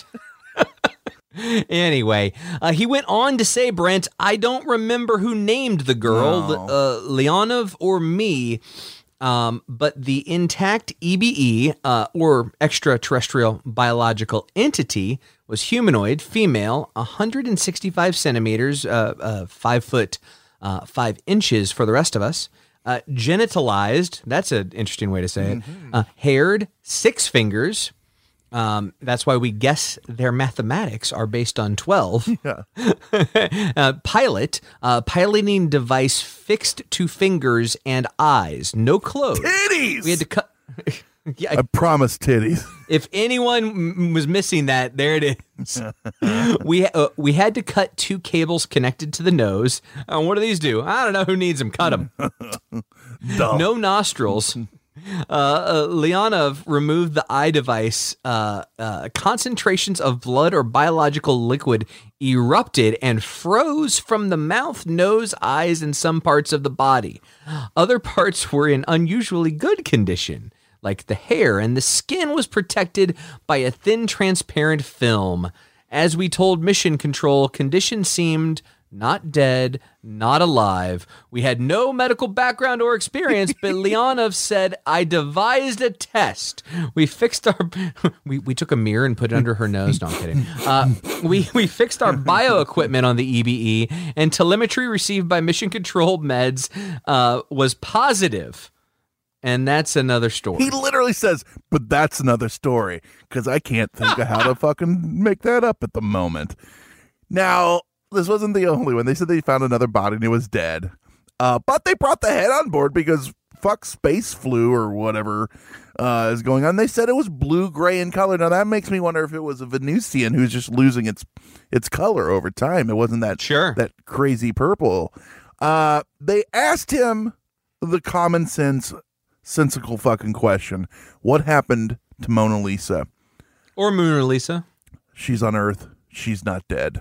Anyway, uh, he went on to say, Brent, I don't remember who named the girl, No. uh, Leonov or me, um, but the intact E B E, uh, or extraterrestrial biological entity, was humanoid, female, one hundred sixty-five centimeters, uh, uh, five foot, uh, five inches for the rest of us, uh, genitalized, that's an interesting way to say it, Mm-hmm. uh, haired, six fingers. Um, that's why we guess their mathematics are based on twelve. Yeah. uh, pilot, uh, piloting device fixed to fingers and eyes, no clothes. Titties! We had to cut. Yeah, I promise titties. If anyone m- was missing that, there it is. we uh, we had to cut two cables connected to the nose. Uh, what do these do? I don't know. Who needs them? Cut them. No nostrils. Uh, uh, Leonov removed the eye device. Uh, uh, concentrations of blood or biological liquid erupted and froze from the mouth, nose, eyes, and some parts of the body. Other parts were in unusually good condition, like the hair, and the skin was protected by a thin, transparent film. As we told Mission Control, condition seemed not dead, not alive. We had no medical background or experience, but Leonov said, I devised a test. We fixed our... We, we took a mirror and put it under her nose. No, I'm kidding. Uh, we, we fixed our bio-equipment on the E B E, and telemetry received by Mission Control Meds uh, was positive. And that's another story. He literally says, but that's another story, because I can't think of how to fucking make that up at the moment. Now... This wasn't the only one. They said they found another body and it was dead. Uh, but they brought the head on board because fuck space flu or whatever uh, is going on. They said it was blue-gray in color. Now, that makes me wonder if it was a Venusian who's just losing its its color over time. It wasn't that, sure. that crazy purple. Uh, they asked him the common sense, sensical fucking question. What happened to Mona Lisa? Or Mona Lisa. She's on Earth. She's not dead.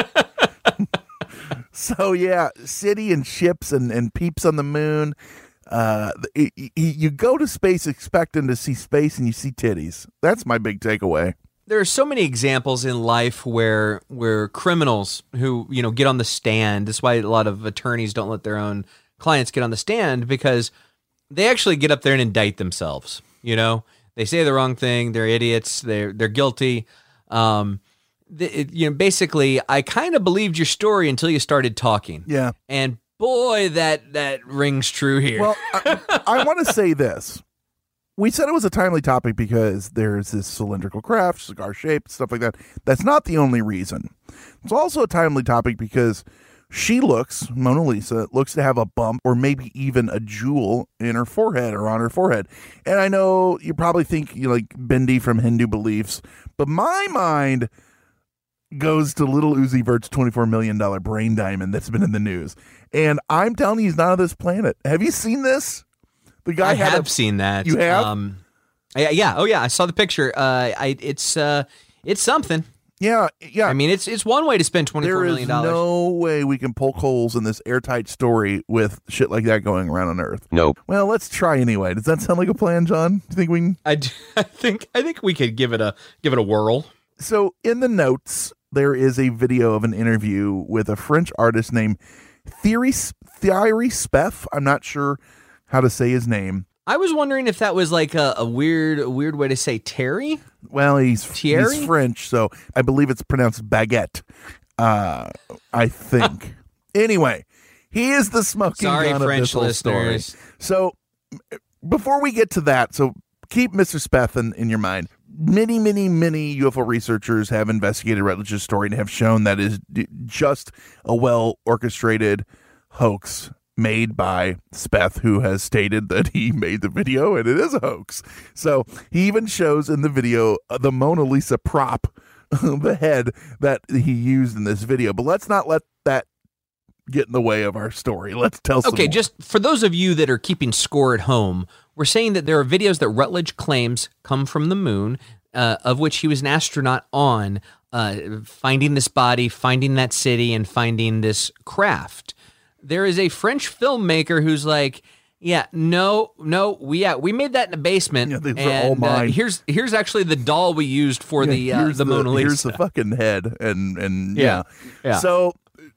So, yeah, city and ships and, and peeps on the moon. Uh, it, it, you go to space expecting to see space and you see titties. That's my big takeaway. There are so many examples in life where where criminals who, you know, get on the stand. That's why a lot of attorneys don't let their own clients get on the stand, because they actually get up there and indict themselves. You know, they say the wrong thing. They're idiots. They're, they're guilty. Um The, you know, basically, I kind of believed your story until you started talking. Yeah. And boy, that that rings true here. Well, I, I want to say this. We said it was a timely topic because there's this cylindrical craft, cigar shape, stuff like that. That's not the only reason. It's also a timely topic because she looks, Mona Lisa, looks to have a bump or maybe even a jewel in her forehead or on her forehead. And I know you probably think you like Bindi from Hindu Beliefs, but my mind goes to Little Uzi Vert's twenty-four million dollars brain diamond that's been in the news. And I'm telling you, he's not on this planet. Have you seen this? The guy I had have a, seen that. You have? Um, yeah, yeah. Oh, yeah. I saw the picture. Uh, I it's uh, it's something. Yeah, yeah. I mean, it's it's one way to spend twenty-four million dollars. There is no way we can poke holes in this airtight story with shit like that going around on Earth. Nope. Well, let's try anyway. Does that sound like a plan, John? Do you think we can? I, do, I think I think we could give it a give it a whirl. So in the notes, there is a video of an interview with a French artist named Thierry Thierry Speff. I'm not sure how to say his name. I was wondering if that was like a, a weird a weird way to say Terry. Well, he's Thierry? he's French, so I believe it's pronounced baguette. Uh, I think. Anyway, he is the smoking Sorry, gun French of this whole listeners. story. So before we get to that, so keep Mister Speff in, in your mind. Many, many, many U F O researchers have investigated Rutledge's story and have shown that is just a well-orchestrated hoax made by Speff, who has stated that he made the video and it is a hoax. So he even shows in the video uh, the Mona Lisa prop, the head that he used in this video. But let's not let that get in the way of our story. Let's tell some Okay, more. just for those of you that are keeping score at home, we're saying that there are videos that Rutledge claims come from the moon, uh, of which he was an astronaut on, uh, finding this body, finding that city, and finding this craft. There is a French filmmaker who's like, yeah, no, no, we yeah, we made that in the basement. Yeah, these are and, all mine. Uh, here's here's actually the doll we used for Yeah, the uh, here's the Mona Lisa. Here's the fucking head, and and Yeah, yeah. yeah. So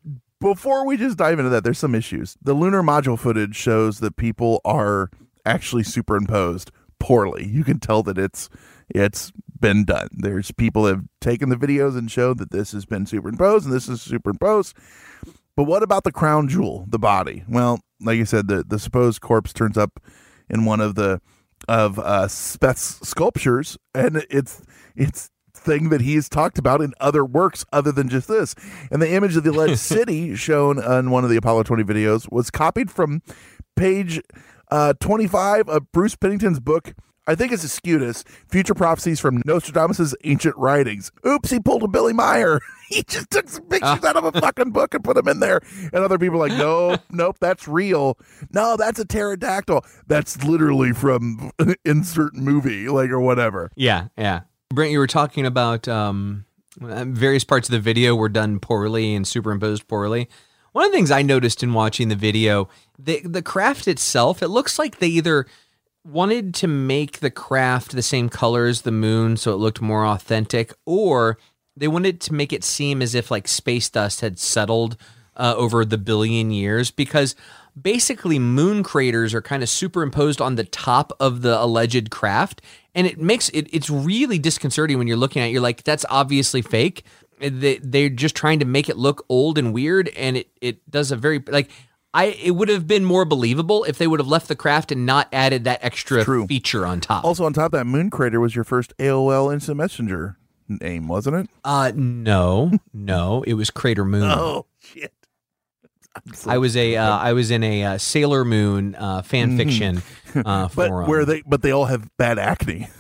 before we just dive into that, there's some issues. The lunar module footage shows that people are actually superimposed poorly. You can tell that it's it's been done. There's people that have taken the videos and showed that this has been superimposed and this is superimposed. But what about the crown jewel, the body? Well, like I said, the, the supposed corpse turns up in one of the of uh, Speth's sculptures, and it's it's thing that he's talked about in other works other than just this. And the image of the alleged city shown on one of the Apollo twenty videos was copied from page uh, twenty-five of Bruce Pennington's book, I think it's Escutus. Future prophecies from Nostradamus' ancient writings. Oops, he pulled a Billy Meyer. He just took some pictures uh. out of a fucking book and put them in there. And other people are like, nope, nope, that's real. No, that's a pterodactyl. That's literally from insert movie, like, or whatever. Yeah, yeah. Brent, you were talking about um, various parts of the video were done poorly and superimposed poorly. One of the things I noticed in watching the video, the the craft itself, it looks like they either wanted to make the craft the same color as the moon so it looked more authentic, or they wanted to make it seem as if like space dust had settled uh, over the billion years, because basically moon craters are kind of superimposed on the top of the alleged craft, and it makes it it's really disconcerting when you're looking at it. You're like, that's obviously fake. They, they're just trying to make it look old and weird, and it, it does a very, like, I it would have been more believable if they would have left the craft and not added that extra True. feature on top. Also, on top of that, Moon Crater was your first A O L Instant Messenger name, wasn't it? Uh, no, no, it was Crater Moon. Oh, shit. So I was a uh, I was in a uh, Sailor Moon uh, fan fiction uh, but forum. Where they, but they all have bad acne.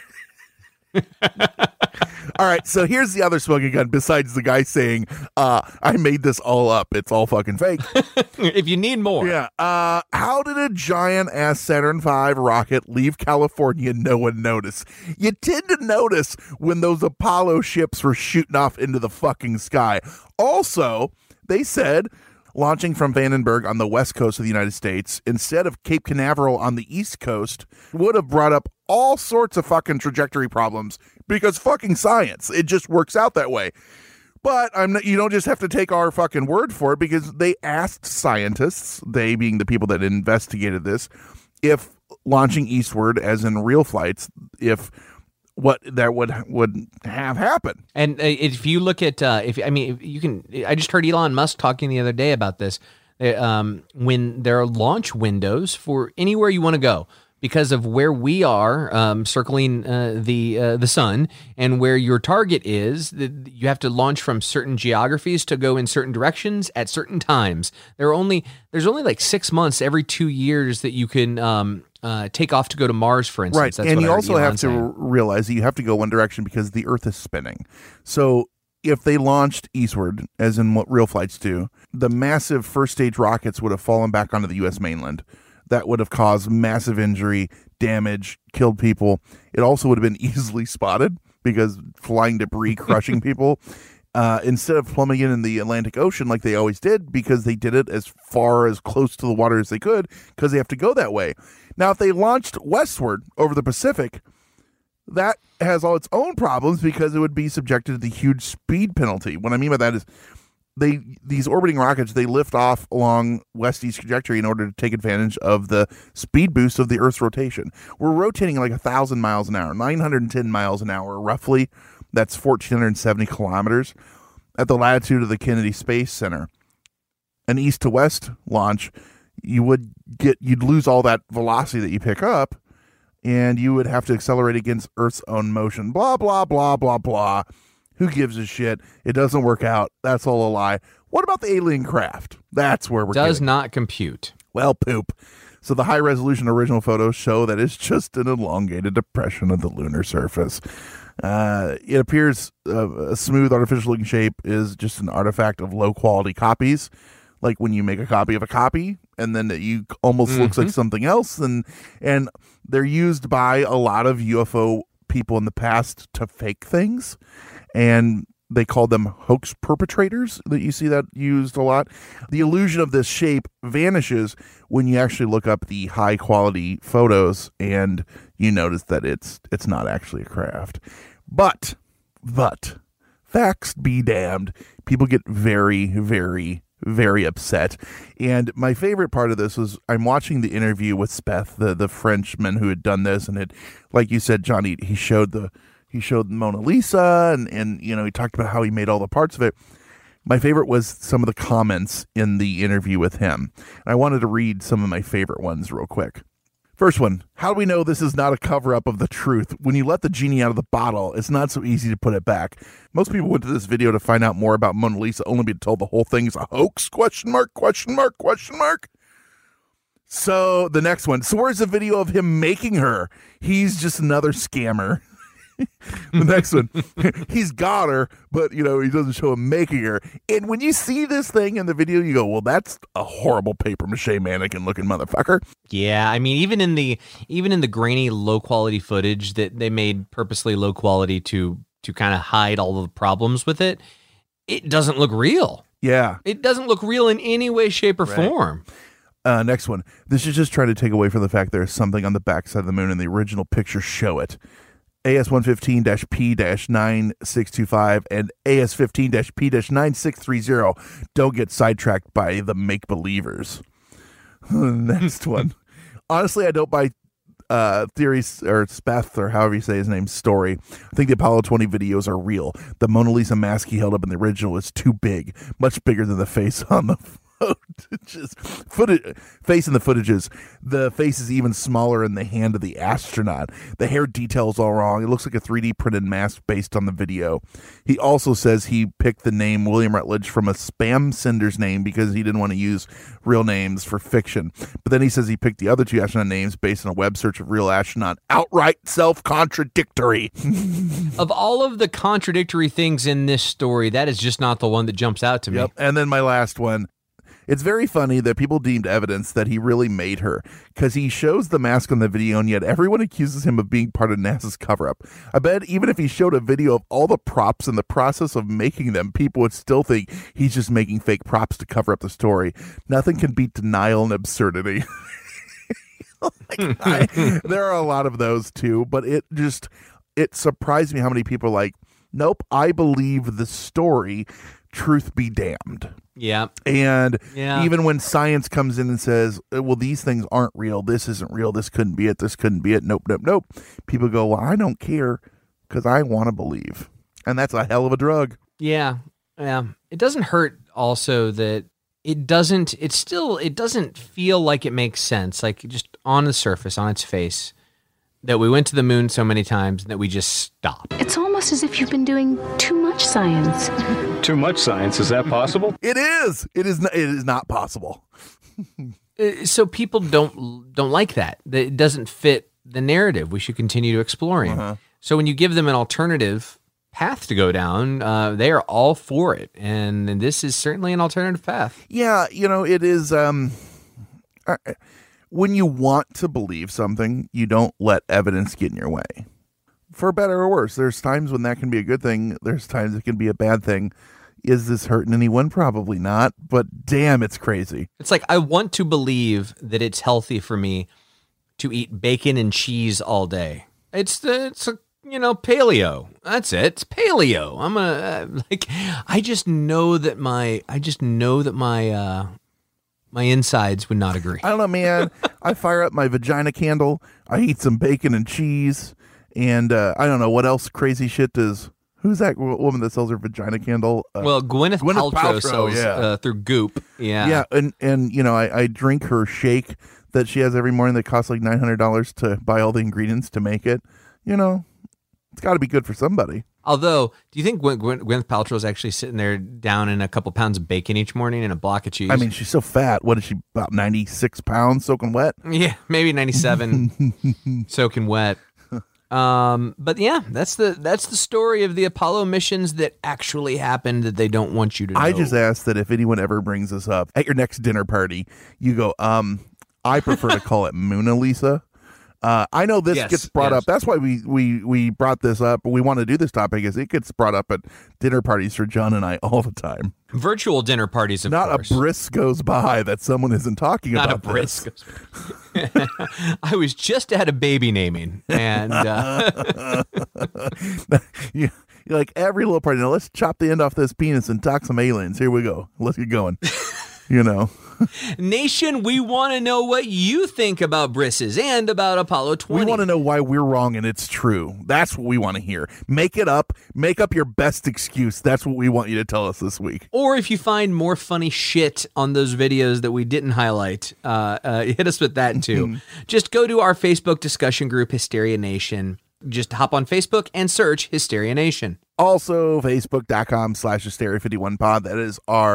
All right, so here's the other smoking gun besides the guy saying, uh, I made this all up. It's all fucking fake. If you need more. Yeah. Uh, how did a giant-ass Saturn five rocket leave California and no one notice? You tend to notice when those Apollo ships were shooting off into the fucking sky. Also, they said, launching from Vandenberg on the west coast of the United States instead of Cape Canaveral on the east coast would have brought up all sorts of fucking trajectory problems because fucking science. It just works out that way. But I'm not, you don't just have to take our fucking word for it, because they asked scientists, they being the people that investigated this, if launching eastward, as in real flights, if what that would would have happened. And uh, if you look at, uh, if I mean, you can, I just heard Elon Musk talking the other day about this. Uh, um, when there are launch windows for anywhere you want to go, because of where we are um, circling uh, the uh, the sun and where your target is, the, you have to launch from certain geographies to go in certain directions at certain times. There are only there's only like six months every two years that you can um, uh, take off to go to Mars, for instance. Right, That's and what you I heard also Elon have to saying. realize that you have to go one direction because the Earth is spinning. So if they launched eastward, as in what real flights do, the massive first stage rockets would have fallen back onto the U S mainland. That would have caused massive injury, damage, killed people. It also would have been easily spotted because flying debris crushing people. Uh, instead of plummeting in the Atlantic Ocean like they always did, because they did it as far as close to the water as they could, because they have to go that way. Now, if they launched westward over the Pacific, that has all its own problems because it would be subjected to the huge speed penalty. What I mean by that is they these orbiting rockets, they lift off along west-east trajectory in order to take advantage of the speed boost of the Earth's rotation. We're rotating like one thousand miles an hour, nine hundred ten miles an hour, roughly. That's one thousand four hundred seventy kilometers at the latitude of the Kennedy Space Center. An east to west launch, you would get you'd lose all that velocity that you pick up, and you would have to accelerate against Earth's own motion. Blah, blah, blah, blah, blah. Who gives a shit? It doesn't work out. That's all a lie. What about the alien craft? That's where we're Does getting. not compute. Well, poop. So the high-resolution original photos show that it's just an elongated depression of the lunar surface. Uh, it appears uh, a smooth, artificial-looking shape is just an artifact of low-quality copies. Like when you make a copy of a copy, and then it you almost mm-hmm. looks like something else. And and they're used by a lot of U F O people in the past to fake things. And they called them hoax perpetrators, that you see that used a lot. The illusion of this shape vanishes when you actually look up the high quality photos and you notice that it's it's not actually a craft. But, but, facts be damned. People get very, very, very upset. And my favorite part of this was I'm watching the interview with Speth, the, the Frenchman who had done this, and it, like you said, Johnny, he showed the He showed Mona Lisa, and, and, you know, he talked about how he made all the parts of it. My favorite was some of the comments in the interview with him. And I wanted to read some of my favorite ones real quick. First one, how do we know this is not a cover-up of the truth? When you let the genie out of the bottle, it's not so easy to put it back. Most people went to this video to find out more about Mona Lisa, only to be told the whole thing is a hoax, question mark, question mark, question mark. So the next one. So where's the video of him making her? He's just another scammer. The next one. He's got her, but, you know, he doesn't show him making her. And when you see this thing in the video, you go, well, that's a horrible paper mache mannequin looking motherfucker. Yeah, I mean, even in the even in the grainy, low quality footage that they made purposely low quality to to kind of hide all the problems with it, it doesn't look real. Yeah. It doesn't look real in any way, shape, or Right. form. Uh, next one. This is just trying to take away from the fact there's something on the backside of the moon, and the original pictures show it. A S one fifteen P nine six two five and A S fifteen P nine six three zero. Don't get sidetracked by the make-believers. Next one. Honestly, I don't buy uh, theories, or Spath, or however you say his name, story. I think the Apollo twenty videos are real. The Mona Lisa mask he held up in the original is too big, much bigger than the face on the footages. Footage, face in the footages. The face is even smaller in the hand of the astronaut. The hair detail's all wrong. It looks like a three D printed mask based on the video. He also says he picked the name William Rutledge from a spam sender's name because he didn't want to use real names for fiction. But then he says he picked the other two astronaut names based on a web search of real astronaut. Outright self-contradictory. Of all of the contradictory things in this story, that is just not the one that jumps out to me. Yep. And then my last one. It's very funny that people deemed evidence that he really made her, because he shows the mask on the video, and yet everyone accuses him of being part of NASA's cover-up. I bet even if he showed a video of all the props in the process of making them, people would still think he's just making fake props to cover up the story. Nothing can beat denial and absurdity. Like, I, there are a lot of those too, but it just, it surprised me how many people are like, nope, I believe the story, truth be damned. Yeah. And yeah. even when science comes in and says, well, these things aren't real, this isn't real, this couldn't be it, this couldn't be it, nope, nope, nope. People go, well, I don't care because I want to believe. And that's a hell of a drug. Yeah. Yeah. It doesn't hurt also that it doesn't, it's still, it doesn't feel like it makes sense. Like just on the surface, on its face, that we went to the moon so many times and that we just stopped. It's almost as if you've been doing too much science. Too much science, is that possible? It is. It is. Not, it is not possible. Uh, so people don't don't like that. That it doesn't fit the narrative. We should continue exploring. Uh-huh. So when you give them an alternative path to go down, uh, they are all for it, and, and this is certainly an alternative path. Yeah, you know, it is. Um, uh, when you want to believe something, you don't let evidence get in your way. For better or worse, there's times when that can be a good thing. There's times it can be a bad thing. Is this hurting anyone? Probably not, but damn, it's crazy. It's like, I want to believe that it's healthy for me to eat bacon and cheese all day. It's the, it's a, you know, paleo. That's it. It's paleo. I'm a, uh, like, I just know that my, I just know that my, uh, my insides would not agree. I don't know, man. I fire up my vagina candle. I eat some bacon and cheese. And uh, I don't know what else crazy shit does. Who's that woman that sells her vagina candle? Uh, well, Gwyneth, Gwyneth Paltrow, Paltrow sells yeah. uh, through Goop. Yeah. Yeah. And, and you know, I, I drink her shake that she has every morning that costs like nine hundred dollars to buy all the ingredients to make it. You know, it's got to be good for somebody. Although, do you think Gwen, Gwen, Gwyneth Paltrow is actually sitting there down in a couple pounds of bacon each morning and a block of cheese? I mean, she's so fat. What is she, about ninety-six pounds soaking wet? Yeah, maybe ninety-seven soaking wet. Um, but yeah, that's the that's the story of the Apollo missions that actually happened that they don't want you to know. I just ask that if anyone ever brings this up at your next dinner party, you go, um, I prefer to call it Mona Lisa. Uh, I know this yes, gets brought yes. up. That's why we, we, we brought this up. We want to do this topic is it gets brought up at dinner parties for John and I all the time. Virtual dinner parties, of Not course. a bris goes by that someone isn't talking Not about a bris this. goes I was just at a baby naming, and uh... you, you're like every little party. Now let's chop the end off this penis and talk some aliens. Here we go. Let's get going. You know. Nation, we want to know what you think about brisses and about Apollo twenty. We want to know why we're wrong and it's true. That's what we want to hear. Make it up. Make up your best excuse. That's what we want you to tell us this week. Or if you find more funny shit on those videos that we didn't highlight, uh, uh, hit us with that too. Just go to our Facebook discussion group, Hysteria Nation. Just hop on Facebook and search Hysteria Nation. Also, facebook.com slash hysteria51pod. That is our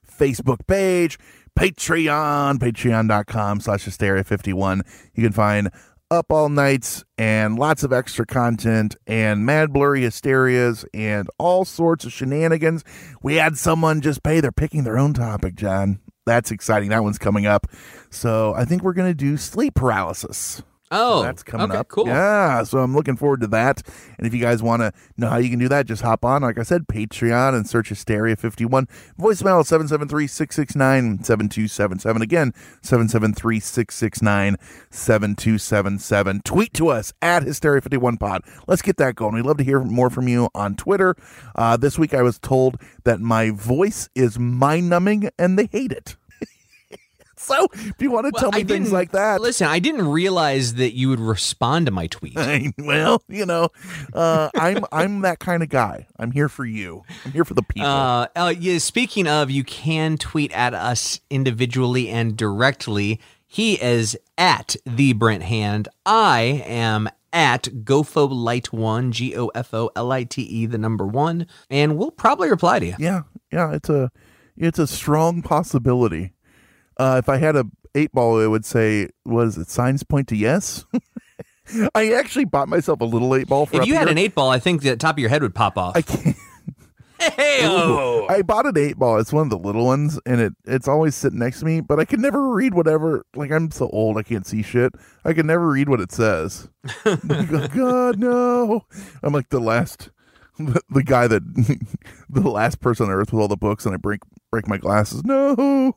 Facebook page, Patreon, patreon.com slash hysteria51. You can find Up All Nights and lots of extra content and mad blurry hysterias and all sorts of shenanigans. We had someone just pay, they're picking their own topic, John. That's exciting. That one's coming up. So I think we're going to do sleep paralysis. Oh, so that's coming okay, up. Cool. Yeah, so I'm looking forward to that. And if you guys want to know how you can do that, just hop on, like I said, Patreon and search Hysteria fifty-one. Voicemail seven seven three, six six nine, seven two seven seven. Again, seven seven three, six six nine, seven two seven seven. Tweet to us at Hysteria fifty-one Pod. Let's get that going. We'd love to hear more from you on Twitter. Uh, this week I was told that my voice is mind-numbing and they hate it. So, if you want to Well, tell me I things didn't- like that. Listen, I didn't realize that you would respond to my tweet. Well, you know, uh, I'm I'm that kind of guy. I'm here for you. I'm here for the people. Uh, uh, yeah, speaking of, you can tweet at us individually and directly. He is at the Brent Hand. I am at GoFolight one, G O F O L I T E, the number one, and we'll probably reply to you. Yeah, yeah, it's a it's a strong possibility. Uh, if I had a eight ball, it would say, was it signs point to yes? I actually bought myself a little eight ball for If up you had here. an eight ball, I think the top of your head would pop off. I can't. Hey, Ooh, I bought an eight ball. It's one of the little ones, and it it's always sitting next to me. But I can never read whatever. Like, I'm so old, I can't see shit. I can never read what it says. I go, God no! I'm like the last, the, the guy that, the last person on earth with all the books, and I break break my glasses. No.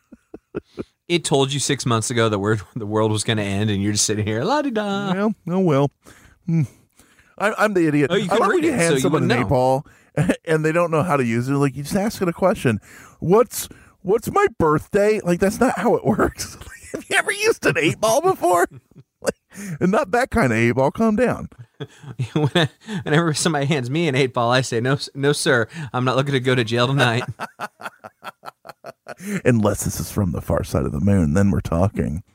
It told you six months ago that we're, the world was going to end, and you're just sitting here, la-di-da. Well, oh well. Hmm. I, I'm the idiot. Oh, you I can love read when you it, hand so you someone an wouldn't eight know. ball and they don't know how to use it. Like, you just ask it a question. What's what's my birthday? Like, that's not how it works. Have you ever used an eight ball before? Like, and not that kind of eight ball. Calm down. Whenever somebody hands me an eight ball, I say, no, no, sir, I'm not looking to go to jail tonight. Unless this is from the far side of the moon, then we're talking.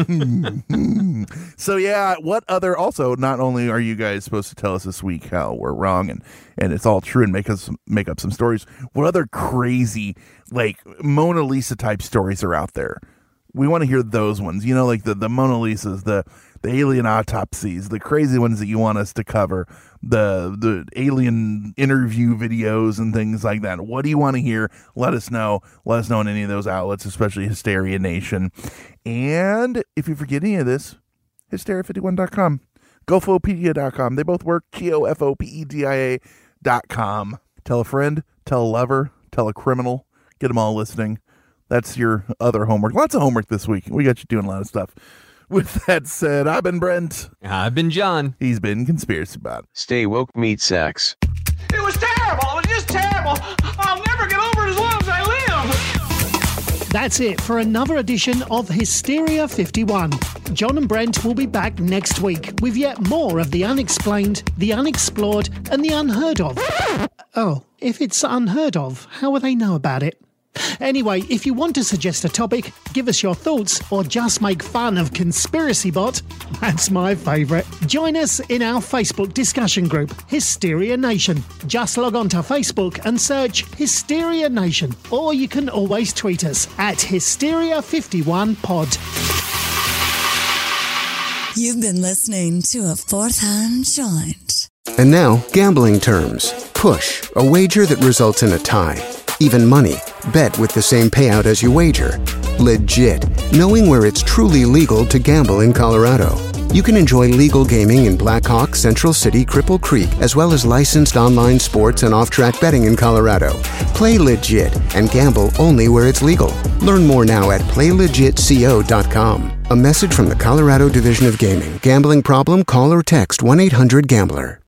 So yeah, what other, also, not only are you guys supposed to tell us this week how we're wrong and and it's all true and make us make up some stories, what other crazy, like, Mona Lisa type stories are out there? We want to hear those ones, you know, like the the Mona Lisas, the the alien autopsies, the crazy ones that you want us to cover, the the alien interview videos and things like that. What do you want to hear? Let us know. Let us know on any of those outlets, especially Hysteria Nation. And if you forget any of this, hysteria fifty-one dot com, gofopedia dot com. They both work. G O F O P E D I A dot com. Tell a friend, tell a lover, tell a criminal. Get them all listening. That's your other homework. Lots of homework this week. We got you doing a lot of stuff. With that said, I've been Brent. I've been John. He's been Conspiracy Bot. Stay woke, meat sacks. It was terrible. It was just terrible. I'll never get over it as long as I live. That's it for another edition of Hysteria fifty-one. John and Brent will be back next week with yet more of the unexplained, the unexplored, and the unheard of. Oh, if it's unheard of, how will they know about it? Anyway, if you want to suggest a topic, give us your thoughts, or just make fun of Conspiracy Bot, that's my favourite. Join us in our Facebook discussion group, Hysteria Nation. Just log on to Facebook and search Hysteria Nation, or you can always tweet us at Hysteria fifty-one Pod. You've been listening to a Fourth Hand Joint. And now, gambling terms. Push, a wager that results in a tie. Even money, bet with the same payout as you wager. Legit, knowing where it's truly legal to gamble in Colorado. You can enjoy legal gaming in Black Hawk, Central City, Cripple Creek, as well as licensed online sports and off-track betting in Colorado. Play legit and gamble only where it's legal. Learn more now at play legit co dot com. A message from the Colorado Division of Gaming. Gambling problem? Call or text one eight hundred gambler.